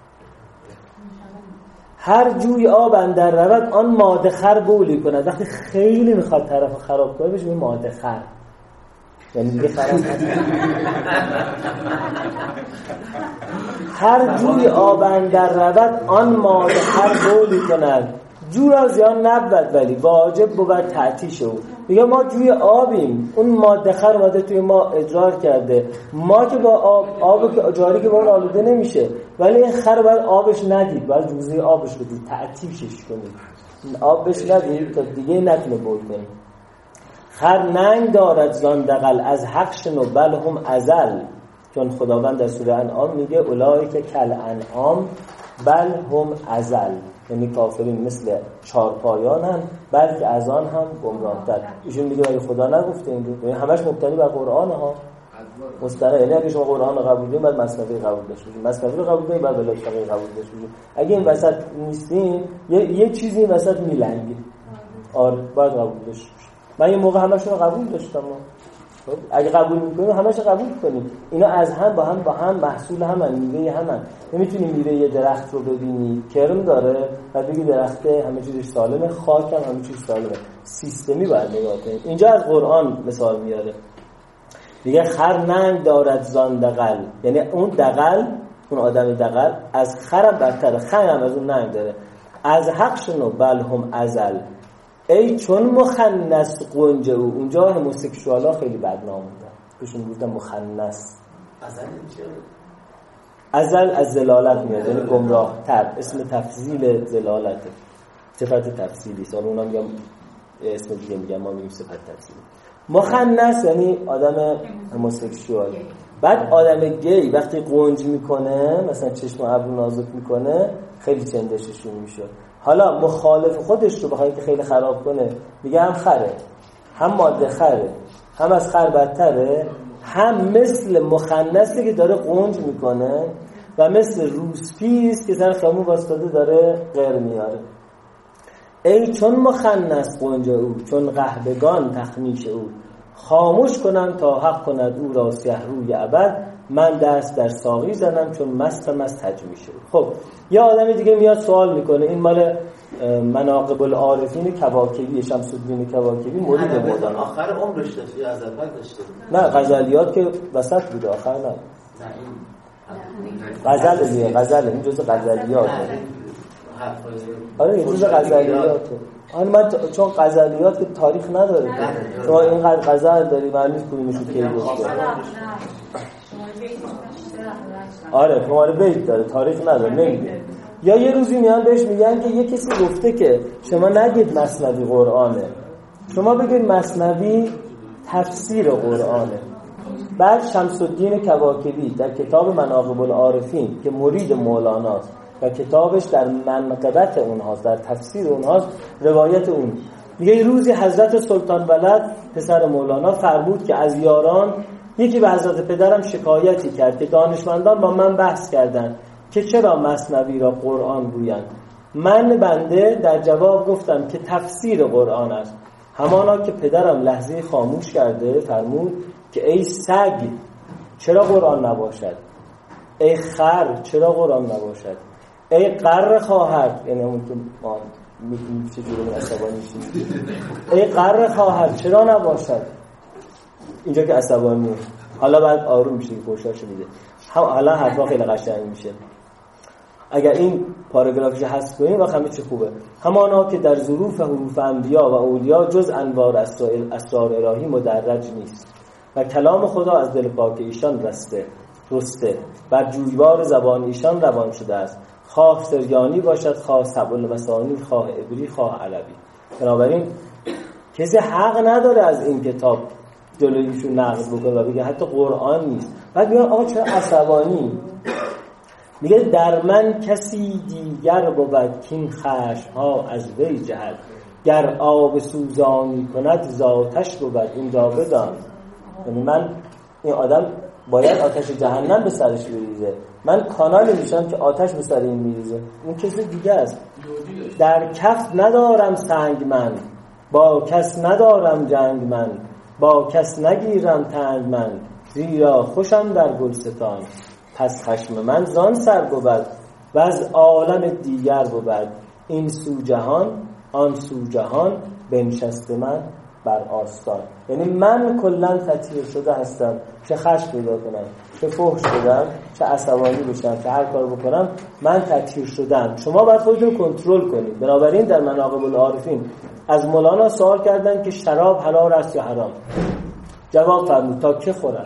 هر جوی آب اندر رود آن ماده خر بولی کند. وقتی خیلی میخواد طرف خراب کنه بهش میگه ماده خر، یعنی دیگه خراب هست. هر جوی آب اندر رود آن ماده خر بولی کند. جو را زیان نبود ولی واجب بود تعطیش او. میگه ما جوی آبیم، اون ماده خر اومده توی ما ادرار کرده، ما که با آب که جاری که با اون آلوده نمیشه، ولی این خر باید آبش ندید، باید جوزه آبش بدید، تعطیشش کنید، آبش ندید تا دیگه نتونه بول کنید. خر ننگ دارد زان دغل از حق شنو بل هم ازل، چون خداوند در سوره انعام میگه اولئک کل انعام بل هم ازل، یعنی کافرین مثل چارپایانن بلکه از آن هم گمراه‌تر. ایشون میگه ولی خدا نگفته این رو، یعنی همش مبتنی بر قرآن ها مستند، یعنی اگه شما قرآن رو قبول کنید بعد مثنوی قبول داشته باشید، مثنوی رو قبول کنید بعد بلاغ قبول داشته باشید. اگه این وسط نیستین یه چیزی این وسط میلنگه، آره باید قبول داشته باشید. من یه موقع همشون رو قبول داشتم، خب اگه قبول میکنید همش قبول کنید. اینا از هم با هم محصول همن، میوه همن. نمیتونی میوه یه درخت رو ببینی کرم داره و بگی درخت همه چیزش سالمه، خاک هم همه چیز سالمه. سیستمی باید نگاه کنید. اینجا از قرآن مثال میاره، میگه خر ننگ دارد زان دغل، یعنی اون دغل، اون آدم دغل از خرم برتره، خر هم از اون ننگ داره. از حق شنو بل هم ازل، ای چون مخنث قنج او. اونجا هموسکسوالا خیلی بدنام بودن، بهشون گفتن مخنث. ازل از زلالت میاد، یعنی گمراه تر، اسم تفضیل زلالته، صفت تفضیلی. سال اونا میگم اسم دیگه میگم، ما میگیم صفت تفضیلی. مخنث یعنی آدم هموسکسوال. بعد آدم گی وقتی قنج میکنه، مثلا چشم و ابرو نازک میکنه، خیلی چندششون میشه. حالا مخالف خودش رو بخواد که خیلی خراب کنه، میگه هم خره، هم ماده خره، هم از خر بدتره، هم مثل مخنثی که داره قنج میکنه و مثل روسپیست که سر خیامون واسطاده داره غیر میاره. ای چون مخنث قنج او، چون قحبگان تخمیش او، خاموش کنم تا حق کند او را سیه روی ابد، من دست در ساقی زنم چون مستم از تجمیش او. خب یه آدمی دیگه میاد سوال میکنه، این مال مناقب العارفین کواکبی، شمس الدین کواکبی، مرید مولانا. آخر عمرش داشت یا از اول داشته؟ نه غزلیات که وسط بوده، آخر نه. غزل این جزء غزلیات. آره این جزء غزلیات. من چون غزلیات که تاریخ نداره، شما اینقدر غزل داری معلوم نیست کدومشو کی گفته. آره شماره بیت داره، تاریخ نداره، نمیگه. یا یه روزی میان بهش میگن که یه کسی گفته که شما نگید مثنوی قرآنه، شما بگید مثنوی تفسیر قرآنه. بعد شمس الدین کواکبی در کتاب مناقب العارفین که مرید مولاناست و کتابش در منقبت اونهاست، در تفسیر اونهاست، روایت اون میگه روزی حضرت سلطان ولد پسر مولانا فرمود که از یاران یکی به حضرت پدرم شکایتی کرد که دانشمندان با من بحث کردند که چرا مثنوی را قرآن گویند. من بنده در جواب گفتم که تفسیر قرآن است. همانا که پدرم لحظه خاموش کرده فرمود که ای سگ چرا قرآن نباشد، ای خر چرا قرآن نباشد، ای قر خواهر، یعنی همون که ما میتونیم چجوری عصبانی شیم، ای قر خواهر چرا نباشد. اینجا که عصبانی حالا بعد آروم میشه که پرشاشو میده، حالا حرفا خیلی قشنگ میشه. اگر این پاراگرافش حذف کنیم و همه چی خوبه. همانا که در ظروف حروف انبیا و اولیا جز انوار اسرار الهی مدرج نیست و کلام خدا از دل پاک ایشان رسته بر جویبار زبان ایشان روان شده است، خواه سریانی باشد، خواه سبع المثانی، خواه عبری، خواه علوی. بنابراین کسی حق نداره از این کتاب جلویشون نقض بکنه و بگه حتی قرآن نیست. بعد میگن آقا چرا عصبانی؟ میگه در من کسی دیگر بود کین خشم ها از وی جهد، گر آب سوزانی کند ذاتش بود این را بدان. یعنی من این آدم باید آتش جهنم به سرش بریزه، من کانال میشم که آتش به سر این میریزه. اون کسی دیگه است. در کف ندارم سنگ من، با کس ندارم جنگ من، با کس نگیرم تنگ من، زیرا خوشم در گلستان. پس خشم من زان سر بود و از عالم دیگر بود، این سو جهان آن سو جهان بنشست من بر آستان. یعنی من کلن تطهیر شده هستم، چه خشم پیدا کنم، چه فحش بدم، چه عصبانی بشم، چه هر کار بکنم من تطهیر شدم. شما باید خودتون کنترل کنید. بنابراین در مناقب العارفین از مولانا سوال کردن که شراب حلال است یا حرام. جواب فرمود تا که خورن،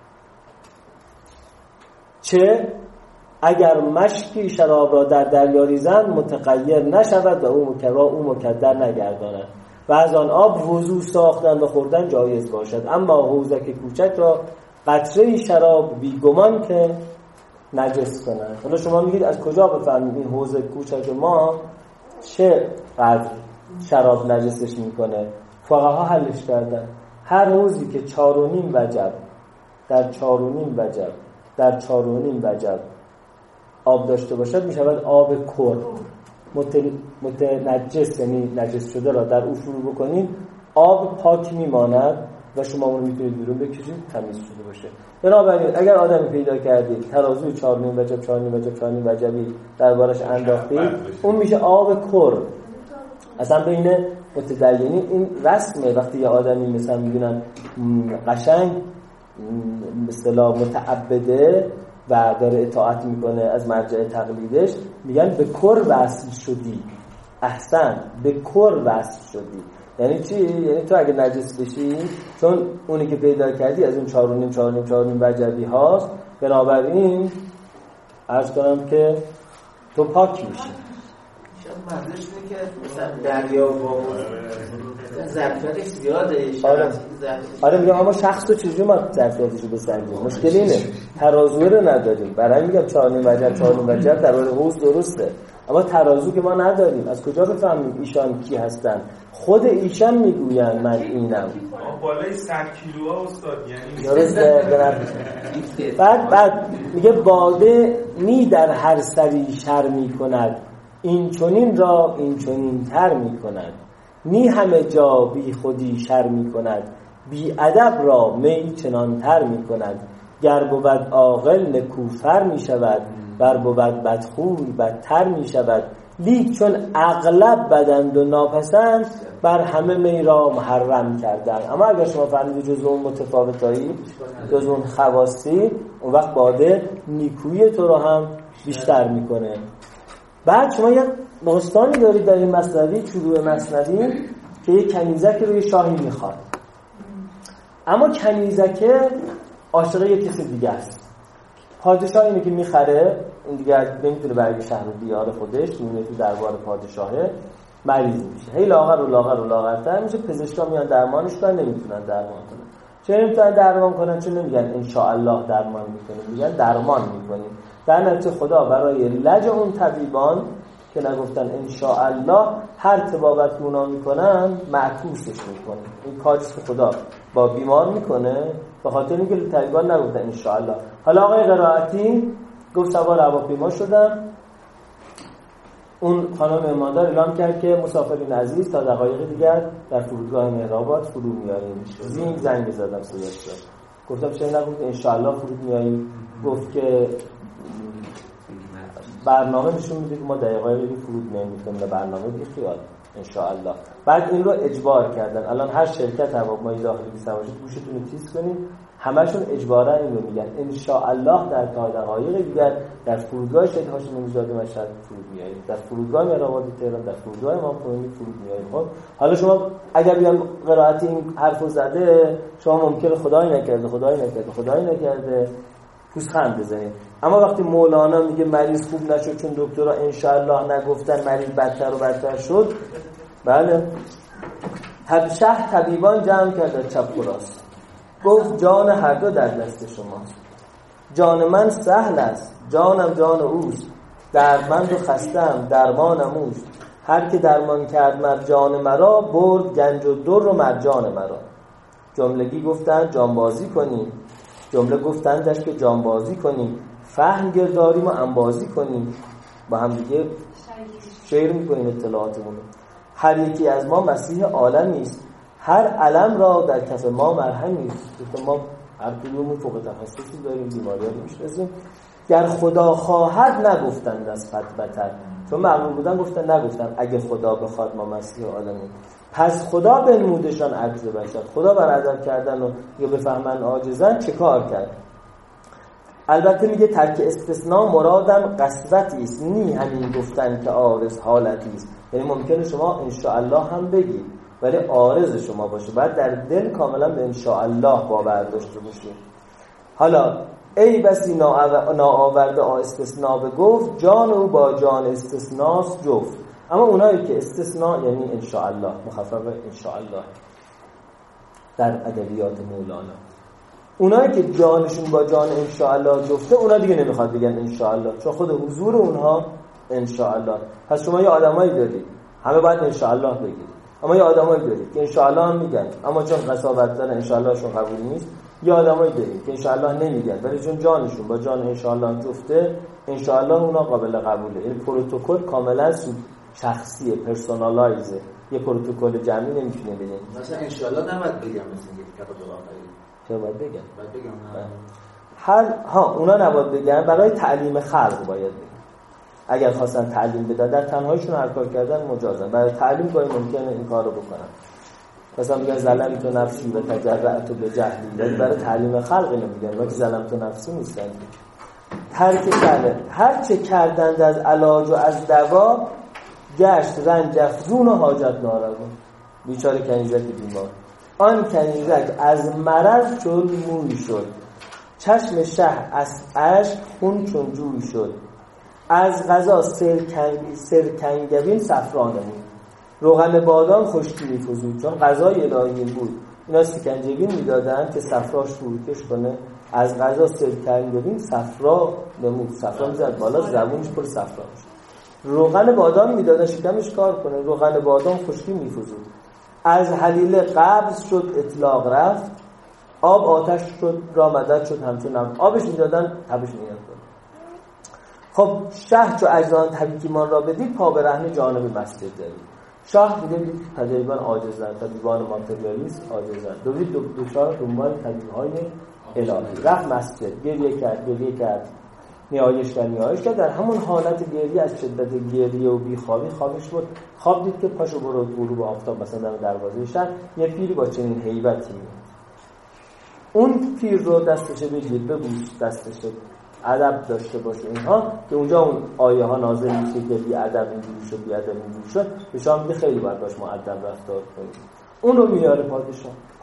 چه اگر مشکی شراب را در دریا ریزند متغیر نشود و او مکدر نگرداند و از آن آب وضو ساختن و خوردن جایز باشد. اما حوضک کوچک را قطره شراب بیگمان که نجس کنند. حالا شما میگید از کجا بفهمید این حوض کوچک ما چه قدر شراب نجسش میکنه؟ فقها حلش کردن هر حوضی که 4.5 وجب در 4.5 وجب در 4.5 وجب آب داشته باشد میشود آب کر. متنجس یعنی نجس شده را در او فرو بکنید آب پاک میماند و شما اون رو میتونید بیرون بکشید تمیز شده باشه. بنابراین اگر آدمی پیدا کردید ترازوی 4.5 وجب 4.5 وجب 4.5 وجبی دربارش انداختید اون میشه آب کر. اصلا بین متدینین این رسمه. وقتی یه آدمی مثلا میدونن قشنگ به اصطلاح متعبده و داره اطاعت میکنه از مرجع تقلیدش میگن به کر وصل شدی. احسن، به کر وصل شدی. یعنی چی؟ یعنی تو اگه نجس بشی چون اونی که پیدا کردی از اون 4.5 وجبی هاست، بنابراین عرض کنم که تو پاک میشی. منظورش اینه که مثلا دریا با ظرفیتش زیاده. آره میگم اما شخص تو چجوری ما ظرفیتش رو بسنجیم؟ مشکل اینه ترازو رو نداریم. برای میگم 4.5 وجب در واقع حوض درسته اما ترازو که ما نداریم. از کجا بفهمیم ایشان کی هستن؟ خود ایشان میگوین من اینم. بالای 100 کیلو ها استاد یعنی درسته. بعد میگه باده نی در هر سری شر میکند، این چنین را این چنین تر میکند، نی همه جا بی خودی شر میکند، بی ادب را می چنان تر میکند، گر بود عاقل نکوفر میشود، ور بود بدخوی بدتر میشود، لیک چون اغلب بدند و ناپسند بر همه می را محرم کردن. اما اگر شما فهمیدید جزء اون متفاوتایی، جزء اون خواصی، اون وقت باده نیکویی تو رو هم بیشتر میکنه. بعد شما یک داستانی دارید در این مثنوی، شروع مثنوی، که یک کنیزک روی شاهی میخواد، اما کنیزک عاشق یک کسی دیگه است. پادشاه اینه که میخره این دیگه نمیتونه برای شهر و دیار خودش، میونه تو دربار پادشاهه، مریض میشه، هی لاغر و لاغر و لاغرتر میشه. پزشکا میان درمانش کنن، نمیتونن درمان کنن. چرا نمیتونن درمان کنن؟ چون نمیگن ان شاء الله درمان میکنیم، میگن درمان میکنیم. در نتیجه خدا برای لج اون طبیبان که نگفتن ان شاء الله، هر طبابت که اونا میکنن معکوسش میکنه. این کاری که خدا با بیمار میکنه به خاطر اینکه طبیبان نگفتن ان شاء الله. حالا آقای قرائتی گفت سوار هواپیما شدم، اون خانم اماندار اعلام کرد که مسافرین عزیز تا دقایق دیگر در فرودگاه مهرآباد فرود میاییم. زنگ زدم صداش داد، گفتم چرا نگفت ان شاء الله فرود میاییم؟ گفت که برنامه نشون میده که ما دقیقاً فرود میاییم، برنامه بی خیال ان شاء الله. بعد این رو اجبار کردن. الان هر شرکت هواپیمایی داخلی که باشید گوشتون رو تیز کنید، همشون اجبارا این رو میگن ان شاء الله در تا دقایق دیگر در فرودگاه شهید هاشم نژاد مشهد فرود میاییم، در فرودگاه مهرآباد تهران، در فرودگاه امام خمینی فرود میاییم. خب حالا شما اگر بیان قرائتی این حرفو زده، شما ممکنه خدای نکرده پوزخند بزنید. اما وقتی مولانا میگه مریض خوب نشد چون دکترها ان شاء الله نگفتن، مریض بدتر و بدتر شد، بله. شهر طبیبان جمع کرد چپ و راست، گفت جان هر دو در دست شماست. جان من سهل است، جانم جان اوست، دردمند و خستم درمانم اوست. هر که درمان کرد مر جان مرا، برد گنج و در و مرجان مرا. جملگی گفتن جانبازی کنیم، جمله گفتندش که جانبازی کنیم، فهم گرداریم و انبازی کنیم، با هم دیگه شعر میکنیم اطلاعاتمون. هر یکی از ما مسیح عالمی است، هر علم را در کف ما مرهمی است. ما هر کدومون فوق تخصصی داریم، بیماری‌ها رو میشناسیم. گر خدا خواهد نگفتند از فتوتر، چون معلوم بودن گفتن نگفتن اگه خدا بخواد ما مسیح عالمی. پس خدا بنمودشان عجز بشر، خدا بر عدم کردن و یا بفهمن عاجزن چه کار کرد؟ البته میگه ترک استثناء مرادم قسوتی است، نی همین گفتن که عارض حالتی است. یعنی ممکنه شما ان شاء الله هم بگید ولی عارض شما باشه، بعد در دل کاملا به ان شاء الله باور داشته باشید. حالا ای بسی ناآورده استثناء بگفت، جان او با جان استثناست جفت. اما اونایی که استثناء یعنی ان شاء الله، مخفف ان شاء الله در ادبیات مولانا، اونایی که جانشون با جان ان شاء الله جفته، اونا دیگه نمیخواد بگن ان شاء الله، چون خود حضور اونها ان شاء الله. پس شما یه آدمایی دارید همه باید ان شاء الله بگید، اما یه آدمایی دارید که ان شاء الله هم میگن اما چون قساوت دارن ان شاء الله شون قبول نیست. یه آدمایی دارید که ان شاء الله نمیگن ولی چون جانشون با جان ان شاء الله جفته، ان شاء الله اونا قابل قبوله. این پروتکل کاملا شخصیه، پرسونالایزه، یه پروتکل جمعی نمیتونه بگیم. مثلا ان شاء الله نباید بگم، مثلا یک کتاب آخری چرا باید بگم؟ باید بگم اونا نباید بگن، برای تعلیم خلق باید بگن. اگر خواستن تعلیم بدن در تنهاییشون هر کار کردن مجازن، برای تعلیم گاهی ممکنه این کارو بکنن. مثلا میگن ظلمت نفسی و تجرأت بجهلی، ولی برای تعلیم خلق نمیگن، ولی ظلمت نفسی نیستن. ترک کله هر چه کردند از علاج و از دوا، گشت رنج افزون و حاجت ناروا. بیچاره کنیزک بیمار، آن کنیزک از مرض چون موی شد، چشم شه از اشک خون چون جوی شد. از غذا سرکنگبین صفرا نمود، روغن بادام خشکی می‌فزود، چون غذای الهی بود. اینا سکنجبین میدادن که صفراش فروکش کنه. از غذا سرکنگبین صفرا نمود، صفرا میزد بالا، زبونش پر صفرا میشد. روغن بادام میدادن شکمش کار کنه، روغن بادام خشکی می‌فزود. از حلیله قبض شد اطلاق رفت، آب آتش شد را مدد شد همچون نم. آبش میدادن تبش میاد. خب شه چو اجزان حکیمان را بدید، پا به رهن جانب مسجد دارید. شاه دیگه تقریبا عاجزن، طبیبان ماتریالیست عاجزن، دو شاه دنبال طبیب‌های الهی. رفت مسجد، گریه کرد، نیایش کرد. در همون حالت گریه، از شدت گریه و بیخوابی خوابش بود. خواب دید که پاشو برو غروب آفتاب مثلا در دروازه شهر یه پیری با چنین هیبتی میاد. اون پیر رو دستش بگیر، ببوس دستش، ادب داشته باشه اینها، که اونجا اون آیه ها نازل میشه که بی ادب اینجوری شد، بی ادب اینجوری شد. به شما میگه خیلی باید باش مؤدب رفتار کنید. اون رو میاره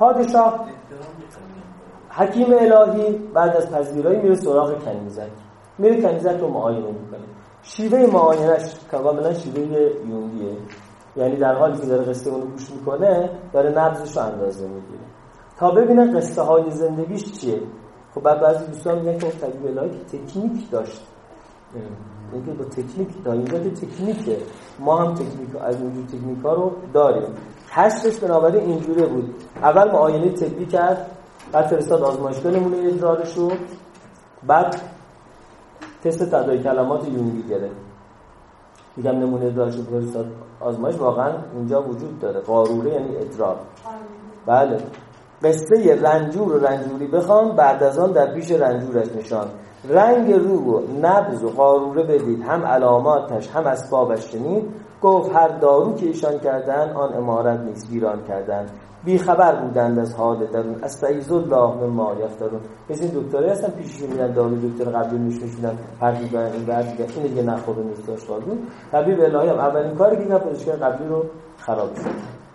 پادشاه حکیم الهی بعد از پذیرایی میره سراغ کنیزک. میره کنیزک رو معاینه میکنه. شیوه معاینهش کاملا شیوه یونگیه، یعنی در حالی که داره قصه اون رو گوش میکنه داره نبضش رو اندازه میگیره تا ببینه قصه های زندگیش چیه. خب بعد بعضی دوستان میگن که اون طبیب الهی که تکنیک داشت، اینکه با تکنیک تا اینجا که تکنیکه، ما هم تکنیک از اینجور تکنیک‌ها رو داریم. کشفش بنابراین اینجوره بود، اول معاینه طبی کرد، بعد فرستاد آزمایشگاه نمونه ادرارش رو، بعد تست تداعی کلمات یونگی گرفت. میگم نمونه ادرارش رو فرستاد آزمایش، واقعا اینجا وجود داره. قاروره یعنی ادرار. بله. قصه رنجور و رنجوری بخوان، بعد از آن در پیش رنجورش نشان. رنگ رو و نبض و قاروره بدید، هم علاماتش هم اسبابش شنید. گفت هر دارو که ایشان کردن آن امارت نیست ویران کردن. بی خبر بودند از حال درون، استعیذ الله مما یفترون. مثل این دکترایی هستن پیششون میرن دارو دکتر قبلی میشونن پرت میکنن این بعد میگن این دیگه نخوره نیست داشوار بود. طبیب الهی هم اولین کاری که کرد پزشکای قبلی رو خراب کرد.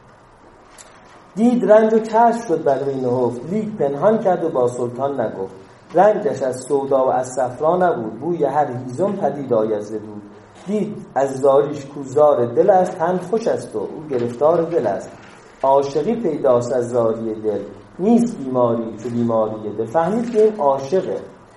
دید رنج و کشف شد بر وی نهفت، لیک پنهان کرد و با سلطان نگفت. رنجش از سودا و از صفرا نبود، بوی هر هیزم پدید آید ز دود. دید از زاریش کوزار دل است، تن خوش است و او گرفتار دل است. عاشقی پیداست از زاری دل، نیست بیماری چو بیماری دل. فهمید که این عاشقه.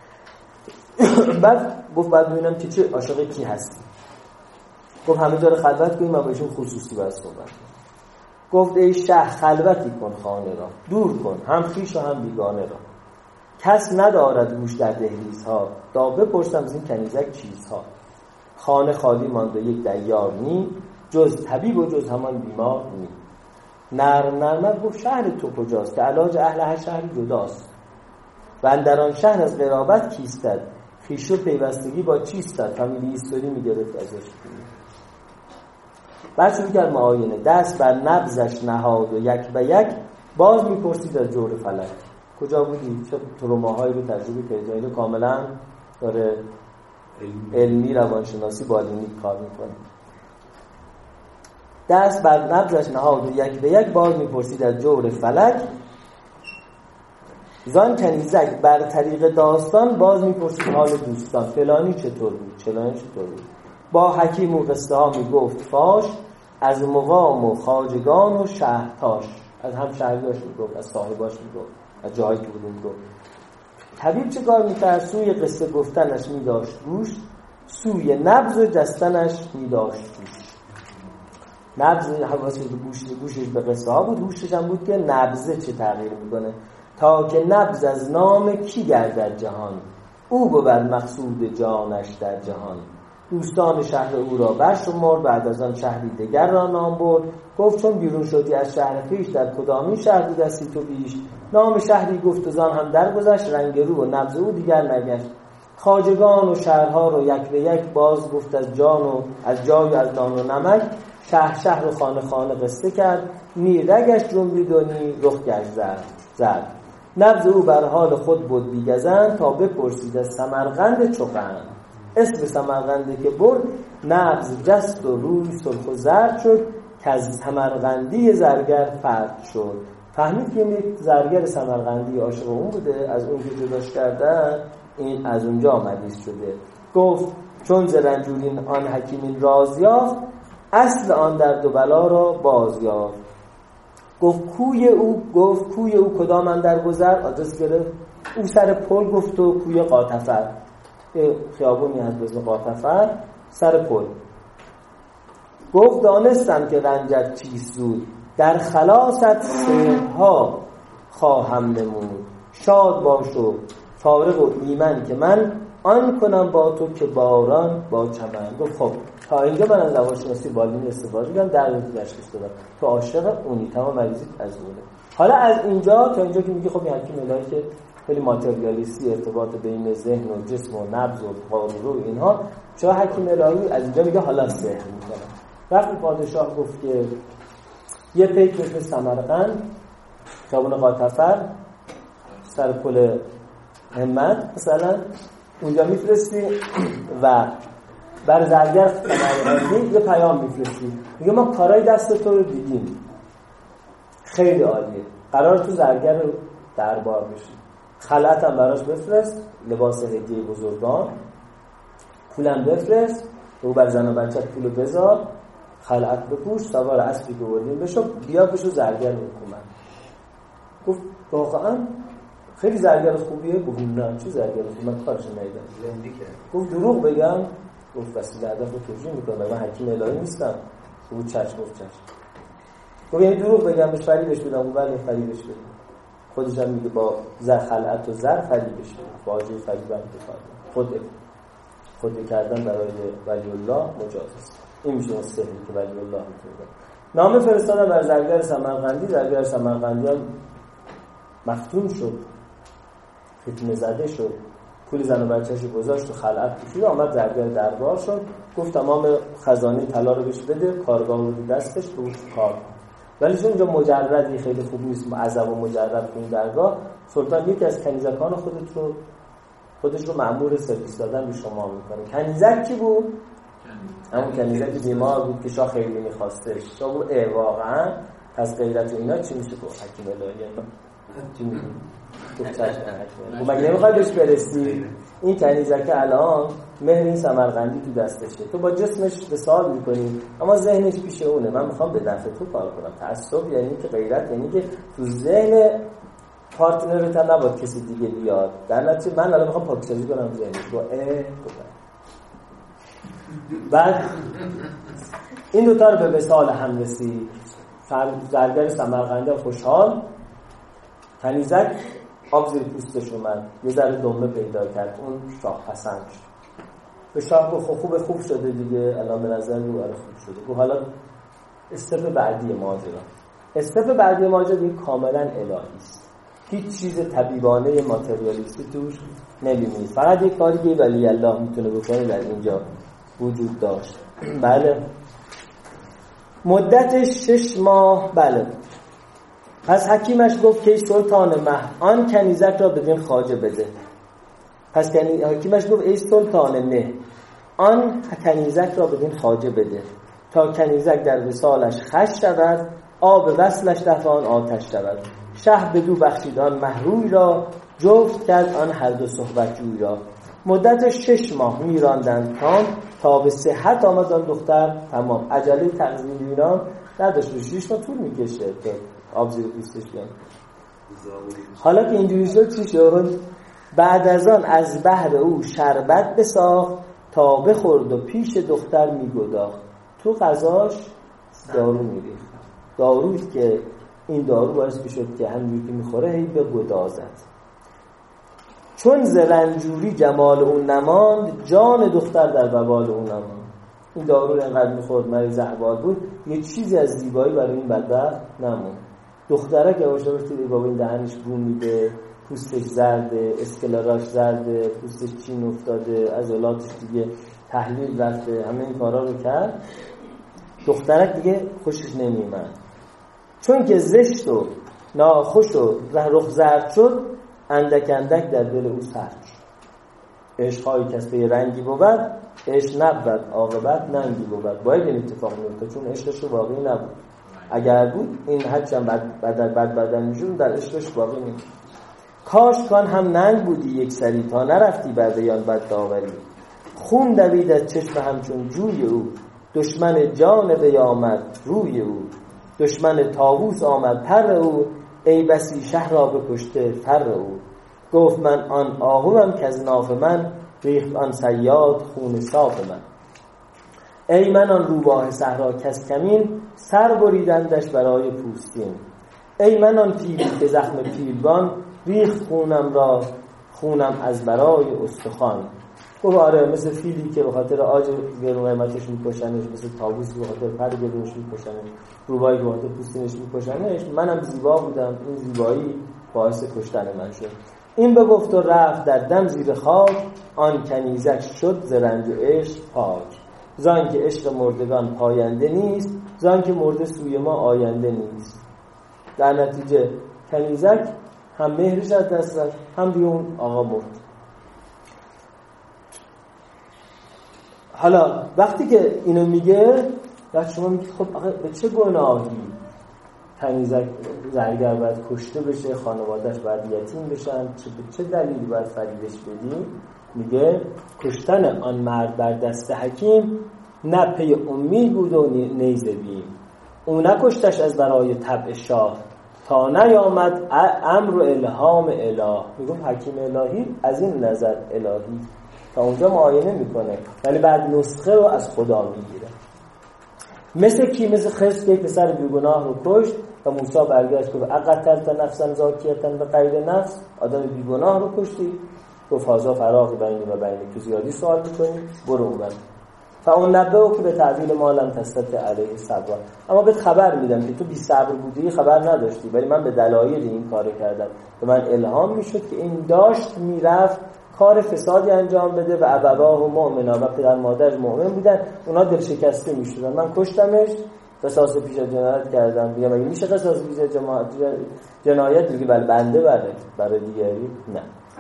بعد گفت بعد ببینم که چه عاشق کی هستی. گفت همه جا رو خلوت کنیم، من بهشون خصوصی باید صحبت کنم. گفت ای شه خلوتی کن خانه را، دور کن هم خویش و هم بیگانه را. کس ندارد گوش در دهلیزها، تا بپرسم از این کنیزک چیزها. خانه خالی مانده یک دیار نی، جز طبیب و جز همان بیمار نی. نرم گفت شهر تو کجاست، که علاج اهل هر شهری جداست. و اندر آن شهر از قرابت کیستد، خویش و پیوستگی با چیستد. فامیلی هیستوری میگرفت ازش. بعد شروع کرد معاینه، دست بر نبضش نهاد و یک به یک باز میپرسید از جور فلک. کجا بودی؟ چه تروماهایی رو تجربه کردی؟ کاملا داره علمی روانشناسی بالینی کار میکنه. دست بر نبضش نهاد و یک به یک باز میپرسید از جور فلک. زان کنیزک بر طریق داستان باز میپرسید حال دوستان، فلانی چطور بود، چلانی چطور بود. با حکیم و قصه ها میگفت فاش، از مقام و خواجگان و شهرتاش. از هم شهریاش میگفت، از صاحباش میگفت، از جایی که بودون میگفت. طبیب چه کار میکرد؟ سوی قصه گفتنش میداشت گوش، سوی نبض و جستنش میداشت گوش. نبض حواسش به گوشش به قصه ها بود، هوشش هم بود که نبضه چه تغییر میکنه. تا که نبض از نام کی گردد جهان، او بود مقصود جانش در جهان. دوستان شهر او را برشمرد، بعد از آن شهری دگر را نام برد. گفت چون بیرون شدی از شهر خویش، در کدامین شهر بودستی تو بیش. نام شهری گفت و زان هم درگذشت، رنگ رو و نبض او دیگر نگشت. خواجگان و شهرها رو یک به یک باز گفت، از جان و از جای و از نان و نمک. شهر و خانه خانه قصه کرد، نی رگش جنبید و نی رخ گشت زد. نبض او بر حال خود بود بیگزند، تا بپرسید از سمرقند چوقند. اسم سمرقنده که برد، نبض جست و روی سرخ و زرد شد، که از سمرقندی زرگر فرد شد. فهمید که یک زرگر سمرقندی عاشق اون بوده، از اون که جداش کردن این از اونجا آمدیست شده. گفت چون ز رنجورین آن حکیمین راز یافت، اصل آن درد و بلا را باز یافت. گفت کوی او کدام اندر گذر، آدرس گرفت. او سر پل گفت و کوی قاطفر، خیابونی هست به اسم قاطفر، سر پل. گفت دانستم که رنجت چیست زود، در خلاصت سرها خواهم نمود. شاد باش و فارغ و ایمن که من، آن کنم با تو که باران با چمن. گفت خب تا اینجا من از روانشناسی بالینی استفاده کردم، در این تشخیص دادم تو عاشق اونی، تمام مریضیت از اونه. حالا از اینجا تا اینجا که میگه خب این حکیم الهی که خیلی ماتریالیستی، ارتباط بین ذهن و جسم و نبض و قاروره و اینها، چرا حکیم الهی از اینجا میگه حالا سحر میکنه. وقتی پادشاه گفت که یه پیک مثل سمرقند، خیابون قاطفر، سر پل همت مثلا اونجا میفرستی و بر زرگر سمرقندی یه پیام میفرستی، میگه ما کارای دست تو رو دیدیم، خیلی عالیه، قرار تو زرگر دربار بشی، خلعت هم براش بفرست، لباس هدیه بزرگان، پولم بفرست، او بر زن و بچه پولو بذار، خلعت بپوش، سوار اسبی که بردیم بشو، بیا بشو زرگر حکومت. گفت واقعا خیلی زرگر خوبیه؟ گفت نه چه زرگر خوبیه، من کارش نیدم. زندگی کرد. گفت دروغ بگم؟ گفت وسیله هدف رو توجیه میکنم، من حکیم الهی نیستم. گفت چشم. گفت یعنی دروغ بگم بهش فریبش بدم؟ گفت بله فریبش بدم. خودش هم میگه با خلعت و زر فریبش بدم، واژه فریبم بفرمایید. خود کردن برای ولی الله مجاز است. این میشه سحری که ولی الله میتونه. نامه فرستادن بر زرگر سمرقندی. زرگر سمرقندی هم مفتون شد، فتنه زده شد، پول زن و بچه‌ش گذاشت و خلعت پوشید، آمد زرگر دربار شد، گفت تمام خزانه طلا رو بهش بده، کارگاه رو دستش رو کار کن. ولی چون اینجا مجردی خیلی خوب نیست، معذب و مجرد تو این درگاه، سلطان یکی از کنیزکان خودش رو مأمور سرویس دادن به شما میکنه. کنیزک کی بود؟ همون کنیزک بیمار بود که شاه خیلی میخواستش. شاه بود واقعا از غیرت و اینا چی میشه گفت؟ حکیم الهی چی میگه؟ گفت مگه نمیخوای بهش برسی؟ این کنیزک الان مهر این سمرقندی تو دستشه، تو با جسمش وصال میکنی اما ذهنش پیش اونه. من میخوام به نفع تو کار کنم. تعصب یعنی که غیرت یعنی که تو ذهن پارتنرت هم نباید کسی دیگه بیاد. در نتیجه من الان میخوام پاکسازی کنم ذهنش با بعد این دوتا رو به وصال هم رسید. زرگر سمرقندی خوشحال، کنیزک آب زیر پوستش اومد، یه ذره دمه پیدا کرد، اون شاه پسند شد. به شاه گفت خوب شده دیگه، الان به نظر رو خوب شده. گفت حالا استپ بعدی ماجرا دیگه کاملا الهی است، هیچ چیز طبیبانه ماتریالیستی توش نمی‌بینید، فقط یک کاری که ولی الله میتونه بکنه در اینجا وجود داشت. بله مدتش 6 ماه. بله پس حکیمش گفت که سلطان مهد آن کنیزک را بدین خواجه بده. پس حکیمش گفت ای سلطان مهد آن کنیزک را بدین خواجه بده تا کنیزک در وصالش خش شود، آب وصلش دفع آن آتش شود. شه بدو بخشید آن محروی را، جفت کرد آن هر دو صحبت جوی را. مدت 6 ماه میراندند تا به صحت آمد آن دختر تمام. عجله تغذیه اینا نداشت، 6 ماه طول میکشه تا آب زیر پوستش بیان. حالا که اینجوری شد چی شد؟ بعد از آن از بحر او شربت بساخت تا بخورد و پیش دختر میگداخت. تو غذاش دارو میریخت، دارویی که این دارو باعث میشد که همین که میخوره هی به گدازد. چون ز رنجوری جمال اون نماند، جان دختر در وبال اون نماند. این دارو اینقدر میخورد مریض احوال بود، یه چیزی از زیبایی برای این بدبخت نموند. دختره که باشه توی بابا این دهنش بو میده، پوستش زرده، اسکلراش زرده، پوستش چین افتاده، عضلاتش دیگه تحلیل رفته، همه این کارا رو کرد. دخترک دیگه خوشش نمیومد، چون که زشت و ناخوش و رخ زرد شد، اندک اندک در دل او سرد شد. عشق‌های کسبه رنگی بود، عشق نبود عاقبت ننگی بود. باید این اتفاق میفته، چون عشقش واقعی نبود. اگر بود این هرچند بد بدن میشون در عشقش واقعی نبود. کاش کان هم ننگ بودی یک سری، تا نرفتی بر بیان بد داوری. خون دوید از چشم همچون جوی او، دشمن جان بیامد روی او. دشمن طاووس آمد پر او، ای بسی شهر را بکشته فر او. گفت من آن آهوم که از ناف من، ریخت آن صیاد خون صاف من. ای من آن روباه صحرا کس کمین، سر بریدندش برای پوستین. ای من آن پیلی که زخم پیلبان، ریخت خونم از برای استخوان. گفت آره مثل فیلی که به خاطر آج گرون قیمتش میکشنش، مثل طاووس به خاطر پر گرونش میکشنش، روباهی به خاطر پوستینش میکشنش. منم زیبا بودم، این زیبایی باعث کشتن من شد. این بگفت و رفت در دم زیر خاک، آن کنیزک شد ز رنج و عشق پاک. زان که عشق مردگان پاینده نیست، زان که مرده سوی ما آینده نیست. در نتیجه کنیزک هم مهرش از دست رفت، هم دیگه اون آقا مرد. حالا وقتی که اینو میگه، بعد شما میگید خب آقا به چه گناهی کنیزک زرگر باید کشته بشه، خانواده‌اش باید یتیم بشن، به چه دلیلی باید فریبش بدیم؟ میگه کشتن آن مرد بر دست حکیم نه پی امید بود و نیزه بیم. او نکشتش از برای طبع شاه تا نیامد امر و الهام اله. میگم حکیم الهی از این نظر الهی تا اونجا معاینه میکنه ولی بعد نسخه رو از خدا میگیره. مثل کی؟ مثل خضر که پسر بیگناه رو کشت و موسی برگشت گفت اقتلت نفسا زاکیه بغیر نفس، آدم بیگناه رو کشتی. گفت هذا فراغ بینی و بینی، تو زیادی سوال میکنی برو اون. فاون نبهو که به تعویل ما لم تستطع علیه صبر. اما بهت خبر میدم که تو بی صبر بودی، خبر نداشتی، ولی من به دلایل این کارو کردم. به من الهام میشد که این داشت میرفت کار فسادی انجام بده و ابواه و مؤمنا و پدر مادرش مؤمن بودن، اونا دل شکسته میشدن. من کشتمش، قصاص پیش جنایت کردم. میگم اگه میشه قصاص پیش جنایت میگه بله بنده برای دیگری نه.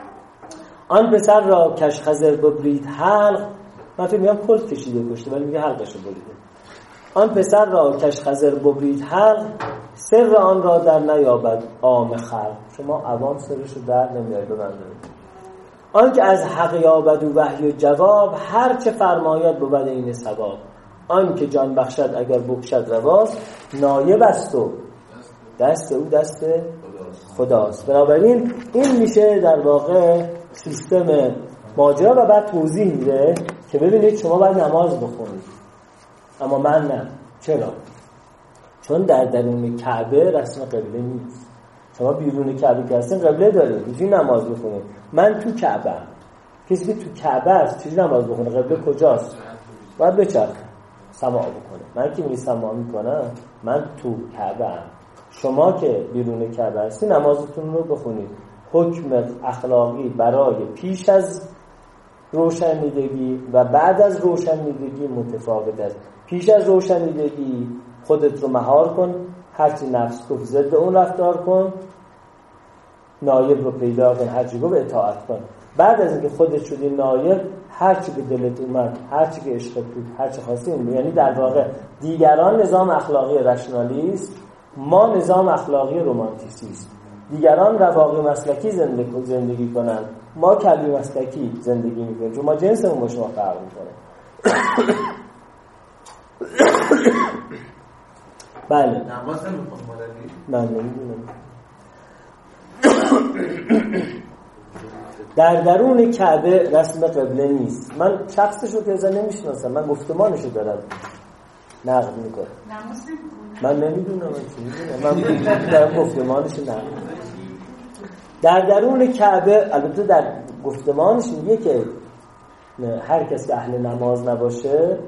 آن پسر را کش خضر ببرید حلق، من فکر میگم کلت کشیده کشته ولی میگه حلقشو بریده. آن پسر را کش خضر ببرید حلق، سر آن را در نیابد عام خلق. شما عوام سرشو در نمیارید. ببندید آن که از حق یابد و وحی و جواب، هر چه فرماید بود این ثواب. آن که جان بخشد اگر بکشد رواست، نایب است و دست او دست خداست. بنابراین این میشه در واقع سیستم ماجرا و بعد توضیح میده که ببینید شما باید نماز بخونید اما من نه. چرا؟ چون در درون کعبه رسم قبله نیست. شما بیرون کعبه که هستین قبله دارید، میتونید نماز بخونید. من تو کعبه، کسی که تو کعبه است چجوری نماز بخونه؟ قبله کجاست؟ باید بچرخه سماع بکنه. من که می سماع میکنم من تو کعبه ام. شما که بیرون کعبه هستی نمازتون رو بخونید. حکم اخلاقی برای پیش از روشنیدگی و بعد از روشنیدگی متفاوت است. پیش از روشنیدگی خودت رو مهار کن، هرچی نفس گفت ضد اون رفتار کن، نایب رو پیدا کن، هرچی گفت اطاعت کن. بعد از اینکه خودت شدی نایب، هرچی به دلت اومد، هرچی که عشقت بود، هرچی خواستی اون. یعنی در واقع دیگران نظام اخلاقی رشنالیست، ما نظام اخلاقی رومانتیسیست. دیگران رواقی مسلکی زندگی کنن، ما کلبی مسلکی زندگی میکنیم، چون ما جنسمون با شما فرق میکنه. بله نماز نمیخون مولوی؟ من نمیدونم. در درون کعبه رسم قبله نیست. من شخصشو که ازا نمیشناسم، من گفتمانشو دارم نقل میکنم. من نمیدونم من دارم گفتمانشو نقل میکنم. در درون کعبه البته در گفتمانش میگه که هر کس که اهل نماز نباشه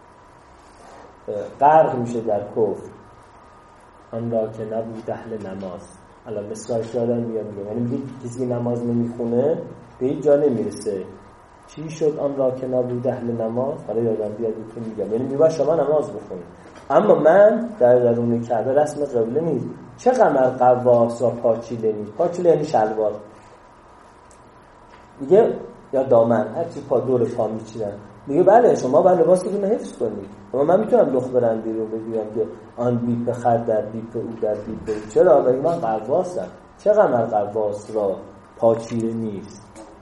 غرق میشه در کفر. آن را که نبود اهل نماز. الان مثالش یادم میاد، یعنی میگه کسی که نماز نمیخونه به هیچ جا نمیرسه. چی شد آن را که نبود اهل نماز؟ حالا یادم بیاد بهتون میگم. یعنی میگه شما نماز بخونید اما من در درون کعبه رسم قبله نیست. چه قمر قواس و پاچیله نیست. پاچیله یعنی شلوار میگه یا دامن، هرچی پا دور پا میچیدن. میگه بله شما باید لباستون رو حفظ کنید، اما من میتونم لخ برندی رو بگویم که آن بیپ خر در بیپ او در بیپ او. چرا؟ ولی من قواسم. چه قمر قواس را پاچیله نیست.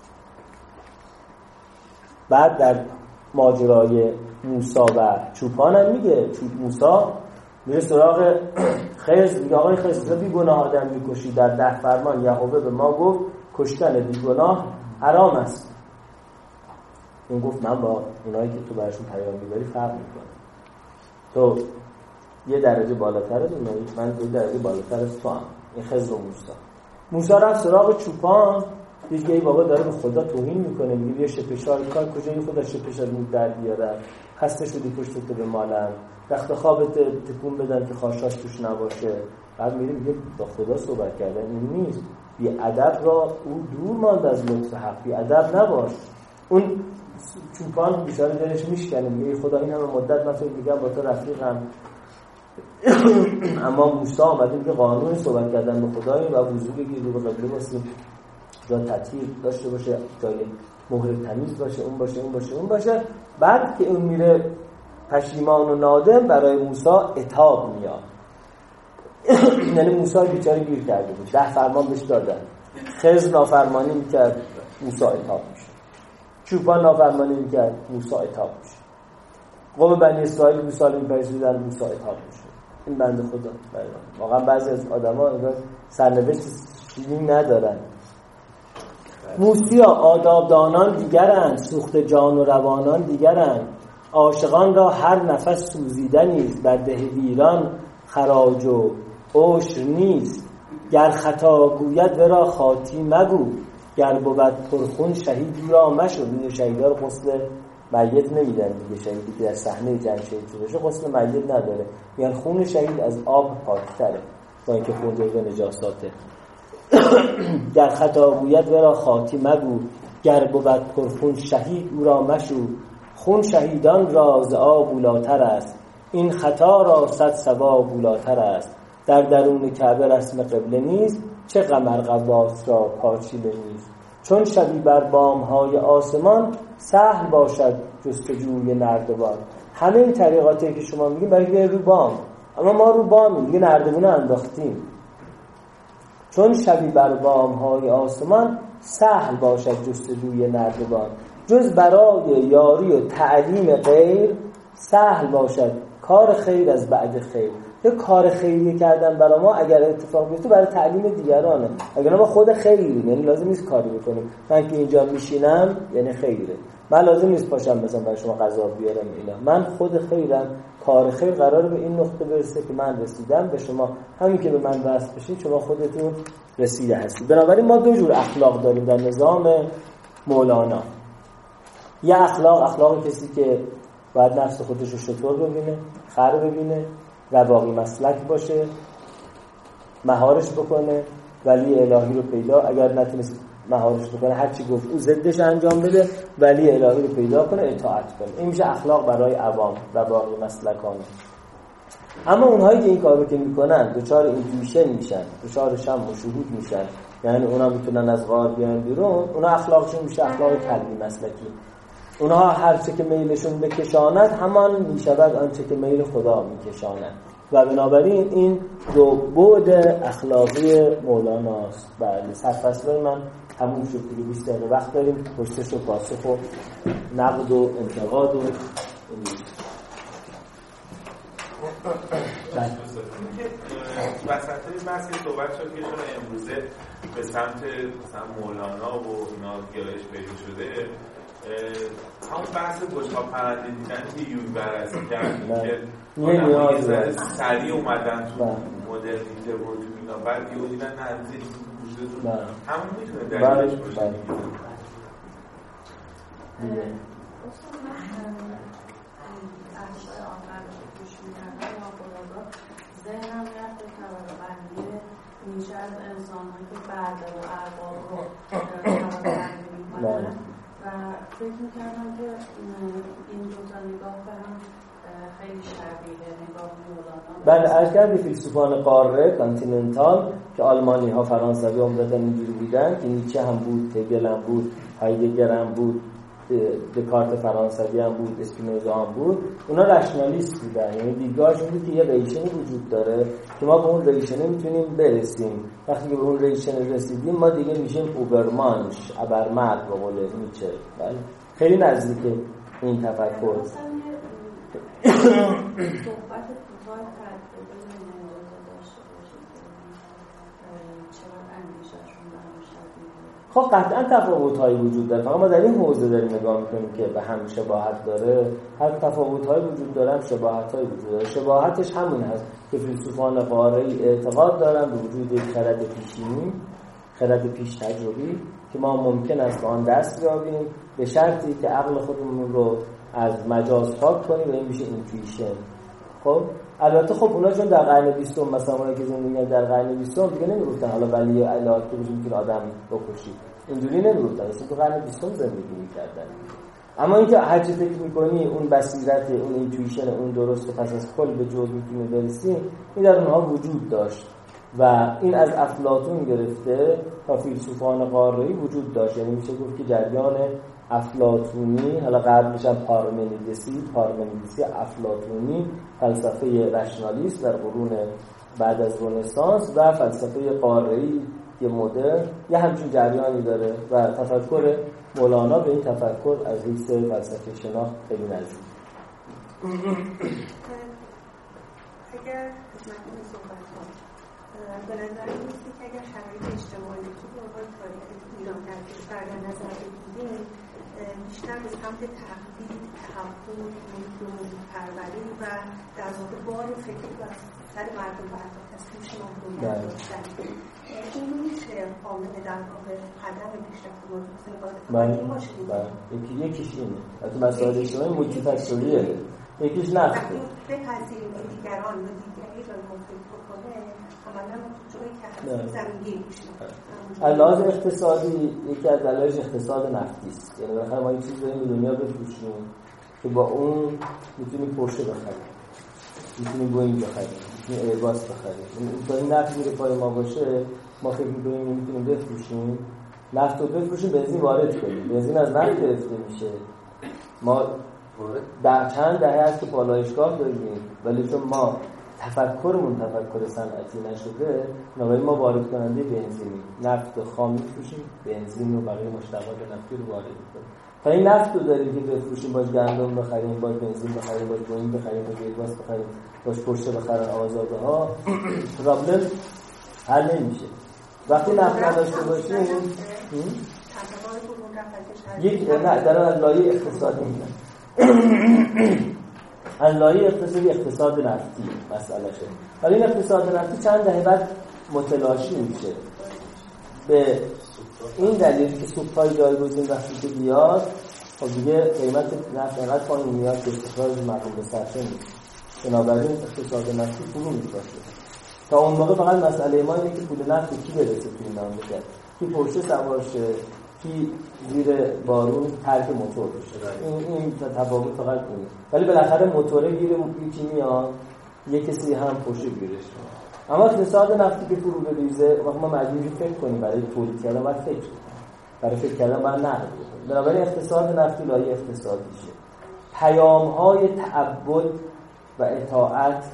بعد در ماجرای موسی و چوپان هم میگه موسی میره سراغ خضر، میگه آقای خضر بی گناه آدم میکشی، در 10 فرمان یهوه به ما گفت کشتن بی گناه حرام است. اون گفت من با اونایی که تو براشون پیام میبری فرق میکنم. تو یه درجه بالاتر از اونایی، من یه درجه بالاتر از تو هم. این خضر و موسی رفت سراغ چوپان، دیگه ای بابا داره به خدا توهین میکنه، میگه یه شپشار کار کجا این خدا شپشار مو در بیاره، خسته شدی پشت تو به مالن، رخت خوابت تکون بدن که خاشاش توش نباشه. بعد میگه با خدا صحبت کردن این نیست. بی ادب را او دور ماند از لطف حق، بی ادب نباش. اون چوپان بیچاره دلش میشکنه، میگه خدا این همه مدت من فکر میگم با تو رفیقم اما موسی آمده میگه قانون صحبت کردن به خدایی و وضو بگیر رو به قبله باسیم، جا تطهیر داشته باشه، جای مهر تمیز باشه، اون باشه اون باشه اون باشه. بعد که اون میره پشیمان و نادم برای موسی عتاب میاد. یعنی موسی بیچاره گیر کرده بود، 10 فرمان بهش دادن، خضر نافرمانی میکرد، موسی عتاب میشه. چوپان نافرمانی میکرد، موسی عتاب میشه. قوم بنی اسرائیل موسی رو میپرسیدن، موسی عتاب میشه. این بنده خدا واقعا بعضی از آدما انگار سرنوشت چیزی ندارن. موسیا آدابدانان دیگرند، سوخت جان و روانان دیگرند. عاشقان را هر نفس سوزیدنیست، بر ده ویران خراج و عشر نیست. گر خطا گوید ورا خاطی مگو، گر بود پرخون شهید را مشو. این شهیدا رو غسل میت نمیدن دیگه، شهیدی که در صحنه جنگ شهید شده غسل میت نداره، یعنی خون شهید از آب پاکتره با اینکه خون جزو نجاساته. گر خطا گوید ورا خاطی مگو، گر بود پرخون شهید او را مشو. خون شهیدان را ز آب بولاتر است، این خطا را 100 ثواب بولاتر است. در درون کعبه رسم قبله نیست، چه قمر غواص را پاچیله نیست. چون شبی بر بام‌های آسمان، سهل باشد جستجوی نردبان. همه این طریقاتی که شما میگین برای رو بام، اما ما رو بامیم دیگه، نردبون انداختیم. چون شبی بر بام‌های آسمان، سهل باشد جستجوی نردبان. جز برای یاری و تعلیم غیر، سهل باشد کار خیر از بعد خیر. یه کار خیری کردن برای ما اگر اتفاق بیفته برای تعلیم دیگرانه، اگر ما خود خیریم، یعنی لازم نیست کاری بکنیم. من که اینجا میشینم یعنی خیره، من لازم نیست پاشم مثلا برای شما غذا بیارم اینا، من خود خیرم. کار خیر قراره به این نقطه برسه که من رسیدم، به شما همین که به من وصل بشین شما خودتون رسیده هستید. بنابراین ما دو جور اخلاق داریم در نظام مولانا. یه اخلاق کسی که باید نفس خودش رو شطور ببینه، خر ببینه، رواقی مسلک باشه، مهارش بکنه، ولی الهی رو پیدا، اگر نتونست مهارش بکنه هر چی گفت او ضدش انجام بده، ولی الهی رو پیدا کنه، اطاعت کنه. این میشه اخلاق برای عوام، رواقی مسلکانه. اما اونهایی که این کارو که میکنن دچار اینتویشن میشن، دچار شم و شهود میشن، یعنی اونا میتونن از غار بیان بیرون، اونا اخلاقشون میشه اخلاق قلبی مسلکی. اونها هر چه که میلشون بکشاند همان میشود آنچه که میل خدا میکشاند. و بنابراین این دو بعد اخلاقی مولاناست. بله، سرفصل من تموم شد دیگه، 20 دقیقه وقت داریم، پشتش و پاسخ و نقد و انتقاد و وسط بحث صحبت شد که چون امروزه به سمت مثلا مولانا و اینا گرایش پیدا شده، همون بحث بشقاب پرنده دیدن که یوی بررسی کردیم که آدم یه ذره سریع اومدن تو مدرنیته و تو اینا، بعد یه دیدن نزدیک گوشتتون همون میتونه دلیلش باشه. ذهنم رفت به طبقه‌بندی میشه از انسان‌هایی که بردار و ارباب رو طبقه‌بندی می‌کنن و فکر می‌کردم که این دو تا نگاه به هم خیلی شبیه نگاه مولانا. بله، عرض کردی فیلسوفان قاره کانتیننتال که آلمانی‌ها، فرانسوی عمدتاً اینجوری بودن که نیچه هم بود، هگل هم بود، هایدگر هم بود، دکارت فرانسوی هم بود، اسپینوزا هم بود. اونا رشنالیست بودن، یعنی دیدگاهشون بود که یه ریشنی وجود داره که ما به اون ریشنه میتونیم برسیم. وقتی که به اون ریشنه رسیدیم ما دیگه میشیم اوبرمانش، ابرمرد به قول نیچه. بله، خیلی نزدیک این تفکر. خب قطعا تفاوت‌هایی وجود داره، فقط ما در این حوزه داریم نگاه می‌کنیم که به هم شباهت داره. هر تفاوت‌هایی وجود داره، شباهت‌هایی وجود داره. شباهتش همون هست که فیلسوفان قاره‌ای اعتقاد دارن به وجود یک خرد پیشینی، خرد پیش تجربی که ما ممکن است به آن دست یابیم به شرطی که عقل خودمون رو از مجاز پاک کنیم و این میشه اینتویشن. خب البته خب اونا چون در قرن 20 مثلا اونایی که زندگی در قرن 20 دیگه نمیگفتن حالا ولی الهی که میتونه آدم بکشید، اینجوری نمیگفتن، اصلا تو قرن 20 زندگی میکردن. اما اینکه هر چی فکر میکنی اون بصیرت، اون اینتویشن، اون درست و پس از کل به جز میتونی برسی، این در اونها وجود داشت و این از افلاطون گرفته تا فیلسوفان قاره‌ای وجود داشت. یعنی میشه گفت که جریان افلاطونی، حالا قبلش هم پارمنیدسی افلاطونی، فلسفه رشنالیست در قرون بعد از رنسانس و فلسفه قاره‌ای نفتی مدرن یه همچین جریانی داره و تفکر مولانا به این تفکر از حیث فلسفه شناخت خیلی نزدیک. اگر خدمتتون صحبت کنم به نظر میاد که اگر شرایط اجتماعی تو عنوان تاریخ ایران در کشور در نظر بگیریم بیشتر به سمت تقلید، تحول، پروری و در واقع بار فکری و سر مردم برداشت از توش محرومیت داشتن این میشه عامل در واقع عدم پیشرفت موضوع یکیش اینه از مسائل اجتماعی مولتی‌فاکتوریه. یکیش نفته بپذیریم که دیگران و دیگری را مفید بکنه عملا جایی که هست زمینگیر میشه. لحاظ اقتصادی یکی از دلایلش اقتصاد نفتی است. یعنی بخاطر ما این چیز داریم به دنیا بفروشیم که با اون میتونیم پرشه بخریم، میتونیم بوئینگ بخریم، میتونیم ایرباس بخریم. تا این نفت زیر پای ما باشه ما فکر می‌کنیم میتونیم بفروشیم، نفت رو بفروشیم، بنزین وارد کنیم. بنزین از نفت گرفته میشه. ما در چند دهه است که پالایشگاه داریم ولی چون ما تفکرمون تفکر صنعتی نشده بنابراین ما وارد کننده بنزینی، نفت خام می‌فروشیم، بنزین و بقیه مشتقات نفتی رو وارد می‌کنیم. تا این نفت رو داریم که بفروشیم، باش گندم بخریم، باش بنزین بخریم، باش بوئینگ بخریم، باش ایرباس بخریم، باش پرشه بخرن آزاده‌ها، پرابلم حل نمیشه. وقتی نفت نداشته باشیم یک نه در از لایه اقتصادی میگن از لایه اقتصادی اقتصاد نفتی مسئلهشه. ولی این اقتصاد نفتی چند دهه بعد متلاشی میشه به این دلیل که سوخت‌های جایگزین وقتی که بیاد خب دیگه قیمت نفت انقدر پایین میاد که استخراج مردم به صرفه نیست. بنابراین اقتصاد نفتی فرو می‌پاشه. تا اون موقع فقط مسئله ما اینه که پول نفت کی برسه توی این مملکت، کی پرشه سوار شه، کی زیر بارون ترک موتور بشه. این تفاوت فقط اینه. ولی بالاخره موتوره گیر یکی میاد، یک کسی هم پرشه گیرش. اما اقتصاد نفتی که فرو بریزه وقتی ما مجبوریم فکر کنیم برای تولید کردن باید فکر کنیم، برای فکر کردن باید نقد کنیم. بنابراین اقتصاد نفتی لایه اقتصادیشه. پیام‌های تعبد و اطاعت،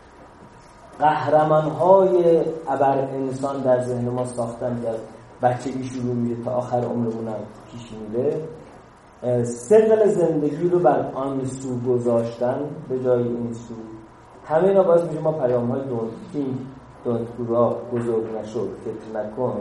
قهرمان‌های ابر انسان در ذهن ما ساختن که از بچگی شروع میشه تا آخر عمرمون هم پیش میره. ثقل زندگی رو بر آن سو گذاشتن به جای این سو، همه اینا باعث میشه ما پیام‌های دونت گورا بزرگ نشد فکر نکن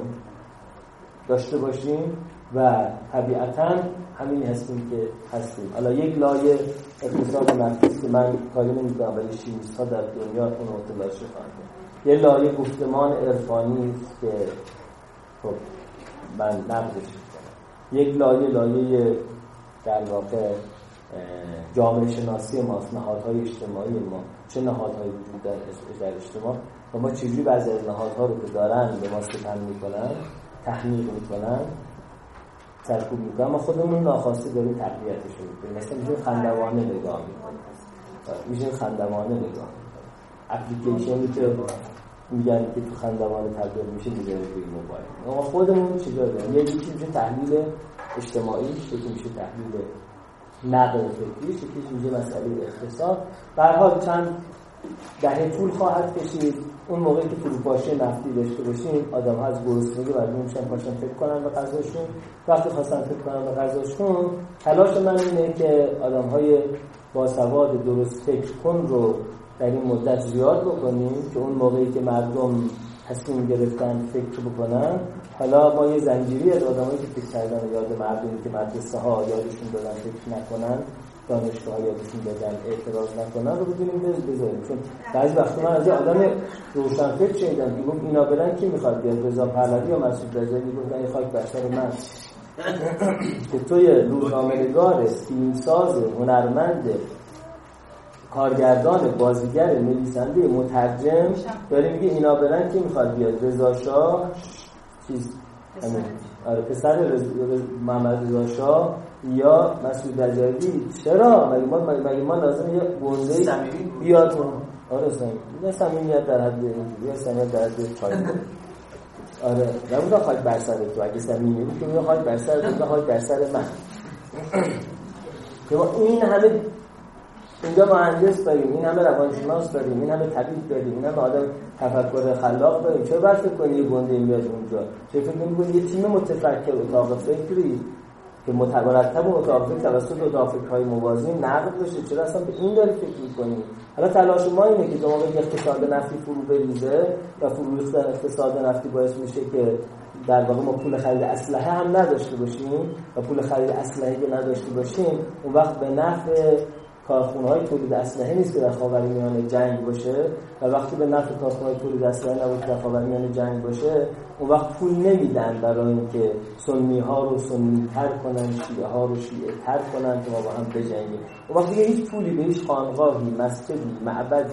داشته باشیم و طبیعتاً همین هستیم که هستیم. حالا یک لایه اقتصاد نفتی که من کاری نمی‌کنم ولی شیمیست‌ها در دنیا اون متلاشی خواهند کرد. یه لایه گفتمان عرفانی است که خب من نقدش می‌کنم. یک لایه در واقع جامعه شناسی ماست، نهادهای اجتماعی ما، چه نهادهایی وجود در اجتماع و ما چجوری بعضی از نهادها رو که دارن به ما ستم میکنن، تحمیق میکنن، سرکوب میکنن، ما خودمون ناخواسته داریم تقویتش میکنیم. مثلا میشه خندوانه نگاه میکنیم، میشه خندوانه نگاه میکنیم. اپلیکیشنی که میگن که تو خندوانه تبدیل میشه دیگه روی موبایل، ما خودمون چجوری داریم؟ یکی میشه تحلیل اجتماعی، یکی میشه تحلیل نقد فکری، یکی میشه مسئله اقتصاد. به هر حال چند دهه طول خواهد کشید. اون موقعی که فروپاشی نفتی داشته باشیم آدم‌ها از گرسنگی مجبور میشن پاشن فکر کنن به غذاشون. وقتی خواستن فکر کنن به غذاشون، تلاش من اینه که آدم‌های باسواد درست فکر کن رو در این مدت زیاد بکنیم که اون موقعی که مردم تصمیم گرفتن فکر بکنن، حالا ما یه زنجیری از آدمایی که فکر کردن یاد مردمی که مدرسه‌ها یادشون دادن فکر نکنن، دانشگاه‌ها یادشون دادن اعتراض نکنن رو بدونیم بذاریم. چون بعضی وقتا من از یه آدم روشنفکر شنیدم که گفت اینا برن کی میخواد بیاد، رضا پهلوی یا مسعود رجایی گفتن این خاک بر سر من که توی روزنامه‌نگار، فیلمساز، هنرمند، کارگردان، بازیگر، نویسنده، مترجم داره میگه اینا برن کی میخواد بیاد، رضا شاه چیز آره پسر محمد رضا شاه یا مسعود رجایی. چرا مگه ما لازم یه گنده بیاد؟ آره صمیمیت در حد یا صمیمیت در حد پایین. آره نمی‌خواد خاک بر سر تو، اگه صمیمی بود که میگه خاک بر سر تو، خاک بر سر من. که این همه اینجا مهندس داریم، این همه روانشناس داریم، این همه طبیب داریم، این همه آدم تفکر خلاق داریم. چرا باید فکر کنی یه گنده میاد اونجا؟ چرا فکر می‌کنی یه تیم متفکر اتاق فکری که مرتب اتاق فکر توسط اتاق فکرهای موازی نقد بشه، چرا اصلا به این داری فکر می‌کنی؟ حالا تلاش ما اینه که شما بگید اقتصاد نفتی فرو بریزه و فرو ریختن اقتصاد نفتی باعث میشه که در واقع ما پول خرید اسلحه هم نداشته باشیم و پول خرید اسلحه که نداشته باشیم اون وقت به نفع کارخونه‌های تولید اسلحه نیست که در خاورمیانه جنگ باشه و وقتی به نفع کارخونه‌های تولید اسلحه نباشه در خاورمیانه جنگ باشه اون وقت پول نمیدن برای اینکه سنی‌ها رو سنی‌تر کنن، شیعه‌ها رو شیعه‌تر کنن که ما با هم بجنگیم. اون وقت دیگه هیچ پولی به هیچ خانقاهی، مسجدی، معبدی،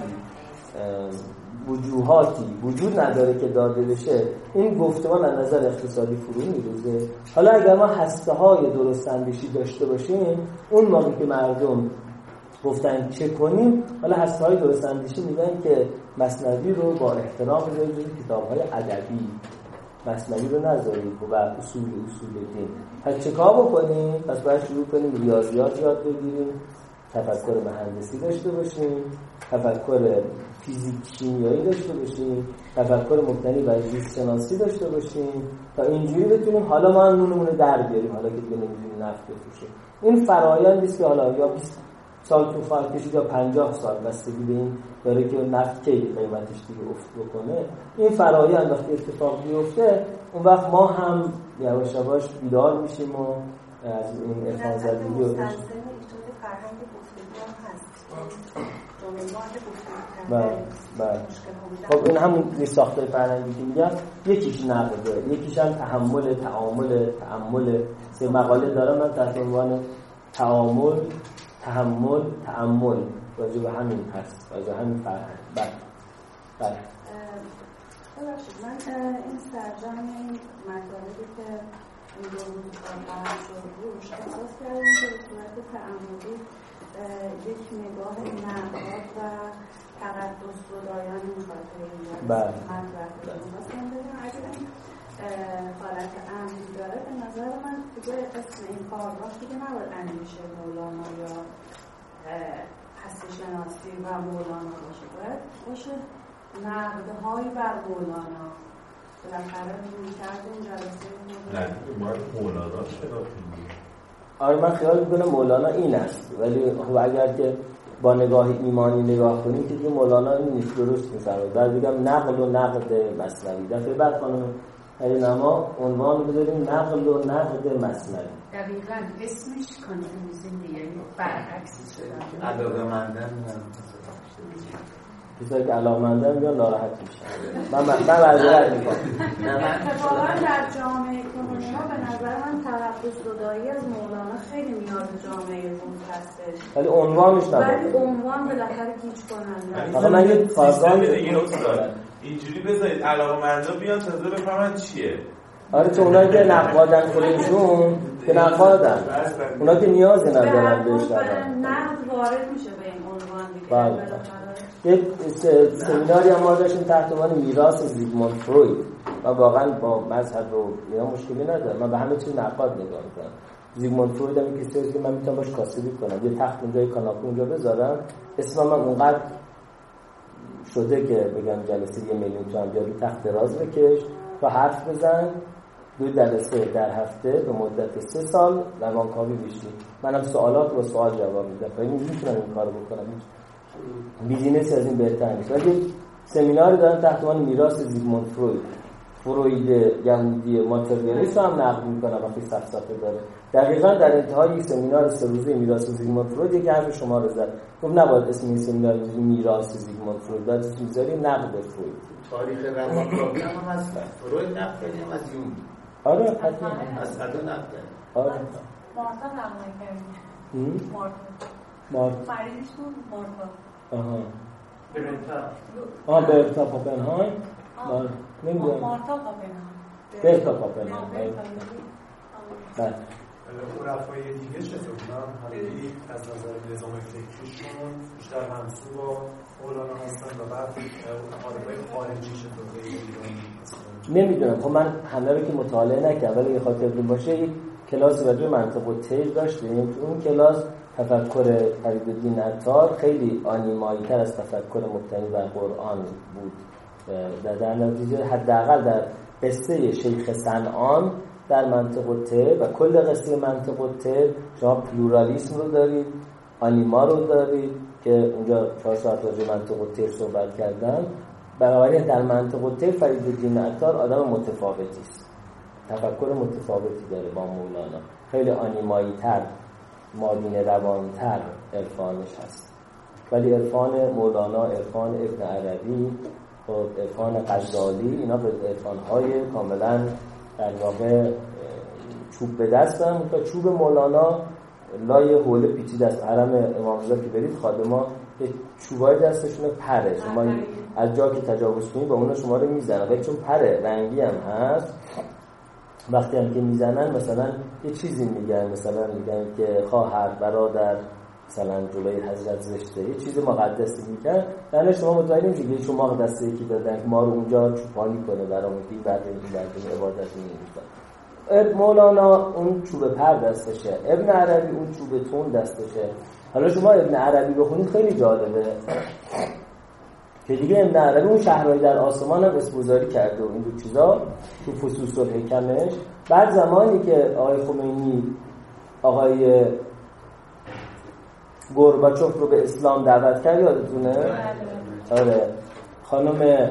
وجوهاتی وجود نداره که داده بشه. این گفتمان از نظر اقتصادی فرو می‌ریزه. حالا اگر ما هسته‌های درست اندیشی داشته باشیم، اون موقعی که مردم گفتن چه کنیم، حالا هسته‌های درست اندیشی میگن که مثنوی رو با احترام بذارید، کتاب‌های ادبی مثنوی رو نذارید و اصول دین. پس چه کار بکنیم؟ پس باید شروع کنیم ریاضیات یاد بگیریم، تفکر مهندسی داشته باشیم، تفکر فیزیک شیمیایی داشته باشیم، تفکر مبتنی بر زیست شناسی داشته باشیم تا اینجوری بتونیم حالا ما نونمون رو در بیاریم، حالا که دیگه نمی‌تونیم نفت بفروشیم. این فرآیندی است که حالا یا 20 سال تو خواهد کشید یا 50 سال، بستگی به این داره که نفت کی قیمتش دیگه افت بکنه. این فرآیند وقتی اتفاق بیفته اون وقت ما هم یواش یواش بیدار میشیم و از این عرفان زدگی و فرهنگ گفتگو هم هست. بله. خب این همون ساختار فرهنگی که میگم، یکیش نقده، یکیش هم تأمل. سه مقاله دارم من تحت عنوان تأمل، تحمل راجع به همین هست، راجع به همین فرهنگ. بله. ببخشید من این سرجم این مطالبی که این دو روز قرار شد روش احساس کردم که به صورت تأملی یک نگاه نقاد و تقدس زدایان مخاطب این مطرح کنیم. مثلا بگم اگر این حالت عملی داره به نظر من دیگه اسم این کارگاه دیگه نباید اندیشه مولانا یا هستی شناسی و مولانا باشه، باشه نقدهایی بر مولانا. بالاخره می‌کرد این جلسه مولانا شناسی. آره من خیال میکنم مولانا این است، ولی خب اگر که با نگاه ایمانی نگاه کنیم که مولانا این نیست، درست می‌فرمایید. بعد بگم نقل و نقد مثنوی. دفعه بعد خانم نما عنوان بذاریم نقل و نقد مثنوی. دقیقاً اسمش کانفیوزینگ، یعنی برعکس شده. علاقه‌مندن کسایی که علاقه‌مندن بیان ناراحت میشن. من معذرت می‌خوام. اتفاقاً در جامعه کنونی ها به نظر من تقدس زدایی از مولانا خیلی نیاز جامعه روز هستش. ولی عنوانش نبود. ولی عنوان بالاخره گیج کننده. آقا من یه کارگاه اینجوری بذارید علاقه‌مندا بیان تازه بفهمن چیه. آره چون اونایی که نقادن خودشون که نقادن، اونا که نیازی ندارن بهش نقد وارد میشه به این عنوان دیگه. یک سمیناری هم ما داشتیم تحت عنوان میراث زیگموند فروید. من واقعا با مذهب و اینا مشکلی ندارم، من به همه چیز نقاد نگاه میکنم. زیگموند فروید هم کسی است که من میتونم باش کاسبی کنم، یه تخت اونجا یه کاناپه اونجا بذارم، اسمم اونقدر شده که بگم جلسه 1 میلیون تومان بیا رو تخت دراز بکش تا حرف بزن 2 جلسه در هفته به مدت 3 سال روانکاوی بشی. منم سوالات و سوال جواب میدم. ولی میتونم این کارو بکنم. بیزینس از این بهتر نیست. ولی سمیناری دارم تحت عنوان میراث زیگموند فروید یهودی ماتریالیسم هم نقد میکنم وقتی صفحه داره. دقیقاً در انتهای یک سمینار 3 روزه میراث زیگموند فروید یک حرف شما رو زد. گفت نباید اسم این سمینار میراث زیگموند فروید، باید اسم بذاری نقد فروید. تاریخ روانکاوی هم از فروید نقد کنیم، از یونگ. آره حتما از ادو نقد. آره مارتا نقد کردیم. مارتا مریضش بود مارتا. برتا پاپنهایم. نمیدونم. مارتا پاپنهایم. برتا پاپنهایم. بله. عرفای دیگه چطور بودن؟ همگی از نظر نظام فکریشون بیشتر همسو با مولانا هستن و بعد عرفای خارجی چطور ایرانی؟ نمیدونم، خب من همه رو که مطالعه نکردم، ولی خاطرتون باشه یک کلاس راجع به منطق الطیر داشتیم. اون کلاس تفکر فریدالدین عطار خیلی آنیمایی‌تر از تفکر مبتنی بر قرآن بود. در نتیجه حداقل در قصه شیخ صنعان در منطق الطیر و کل قصه منطق الطیر شما پلورالیسم رو دارید، آنیما رو دارید که اونجا 4 ساعت راجع به منطق الطیر صحبت کردن. بنابراین در منطق الطیر فریدالدین عطار آدم متفاوتی است، تفکر متفاوتی داره با مولانا، خیلی آنیمایی تر، مادین روانتر عرفانش هست. ولی عرفان مولانا، عرفان ابن عربی و عرفان غزالی، اینا به عرفان‌های کاملا در واقع چوب به دستن. تا چوب مولانا لای حوله پیچیده است. حرم امام رضا که برید خادما یه چوبای دستشون پره، شما از جا که تجاوز کنید با اون شما رو میزنن، ولی چون پره رنگی هم هست وقتی هم که میزنن مثلا یه چیزی میگن، مثلا میگن که خواهر برادر مثلا جلوی حضرت زشته، یه چیز مقدسی میگن، یعنی شما متوجه نمیشید که شما دسته یکی دادن که ما رو اونجا چوپانی کنه برامون که بعد این عبادت نمیکنه. مولانا اون چوب پر دستشه، ابن عربی اون چوب تون دستشه. حالا شما ابن عربی بخونید خیلی جالبه که دیگه ابن عربی اون شهرهای در آسمان هم اسم‌گذاری کرده و این دو چیزا تو فصوص الحکمش. بعد زمانی که آقای خمینی آقای گورباچوف رو به اسلام دعوت کرد، یادتونه؟ آره. خانم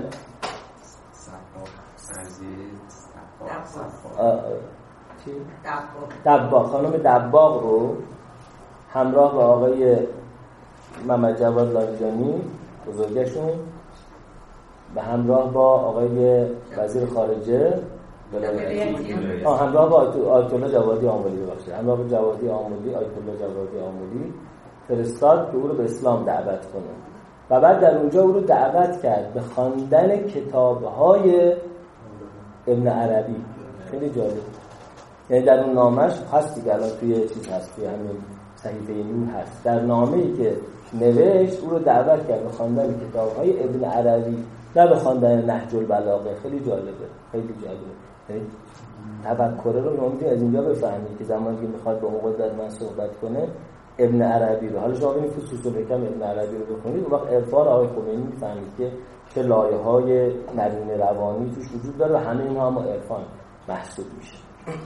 دباغ، خانم دباغ رو همراه با آقای محمد جواد لاریجانی بزرگشون به همراه با آقای وزیر خارجه همراه با آیت الله جوادی آملی همراه با جوادی آملی، آیت الله جوادی آملی فرستاد که او رو به اسلام دعوت کنه و بعد در اونجا او رو دعوت کرد به خواندن کتاب‌های ابن عربی. خیلی جالب، یعنی در اون نامش هست دیگه، الان توی چیز هست، توی همین صحیفه نور هست، در نامه‌ای که نوشت او رو دعوت کرد به خواندن کتاب‌های ابن عربی، نه به خواندن نهج البلاغه. خیلی جالبه، خیلی جالبه. یعنی تفکر رو ممکن از اینجا بفهمید که زمانی که میخواد با اون قدرت من صحبت کنه ابن عربی رو، حالا شما ببینید فصوص الحکم ابن عربی رو بخونید، اون وقت عرفان آقای خمینی میفهمید که چه لایه‌های نرین روانی توش وجود داره و همه اینها هم عرفان محسوب میشه.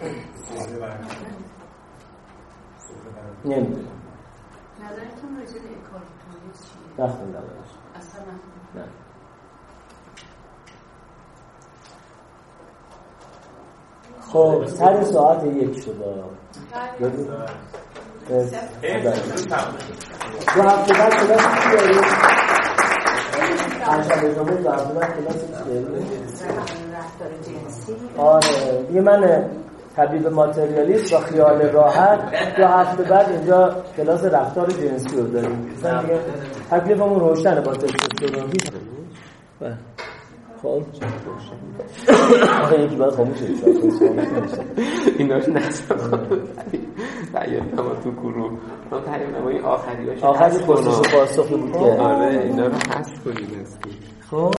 نمیدونم نظرتون راجع به اکارت توله چیه؟ نخوندم اصلا نه. خب سر ساعت 1 شده. دو هفته بعد کلاس چی داریم؟ پنجشنبه جمعه دو هفته بعد کلاس چی داریم؟ آره دیگه من طبیب ماتریالیست با خیال راحت 2 هفته بعد اینجا کلاس رفتار جنسی رو داریم. مثلا دیگه تکلیفمون روشنه با تستوسترون. خب آخه یکی باید خاموش ایناش نصب تقییب نما تو گروه ما تقییب نما این آخری پرسش و پاسخی بود که آره اینا رو حذف کنیم. خب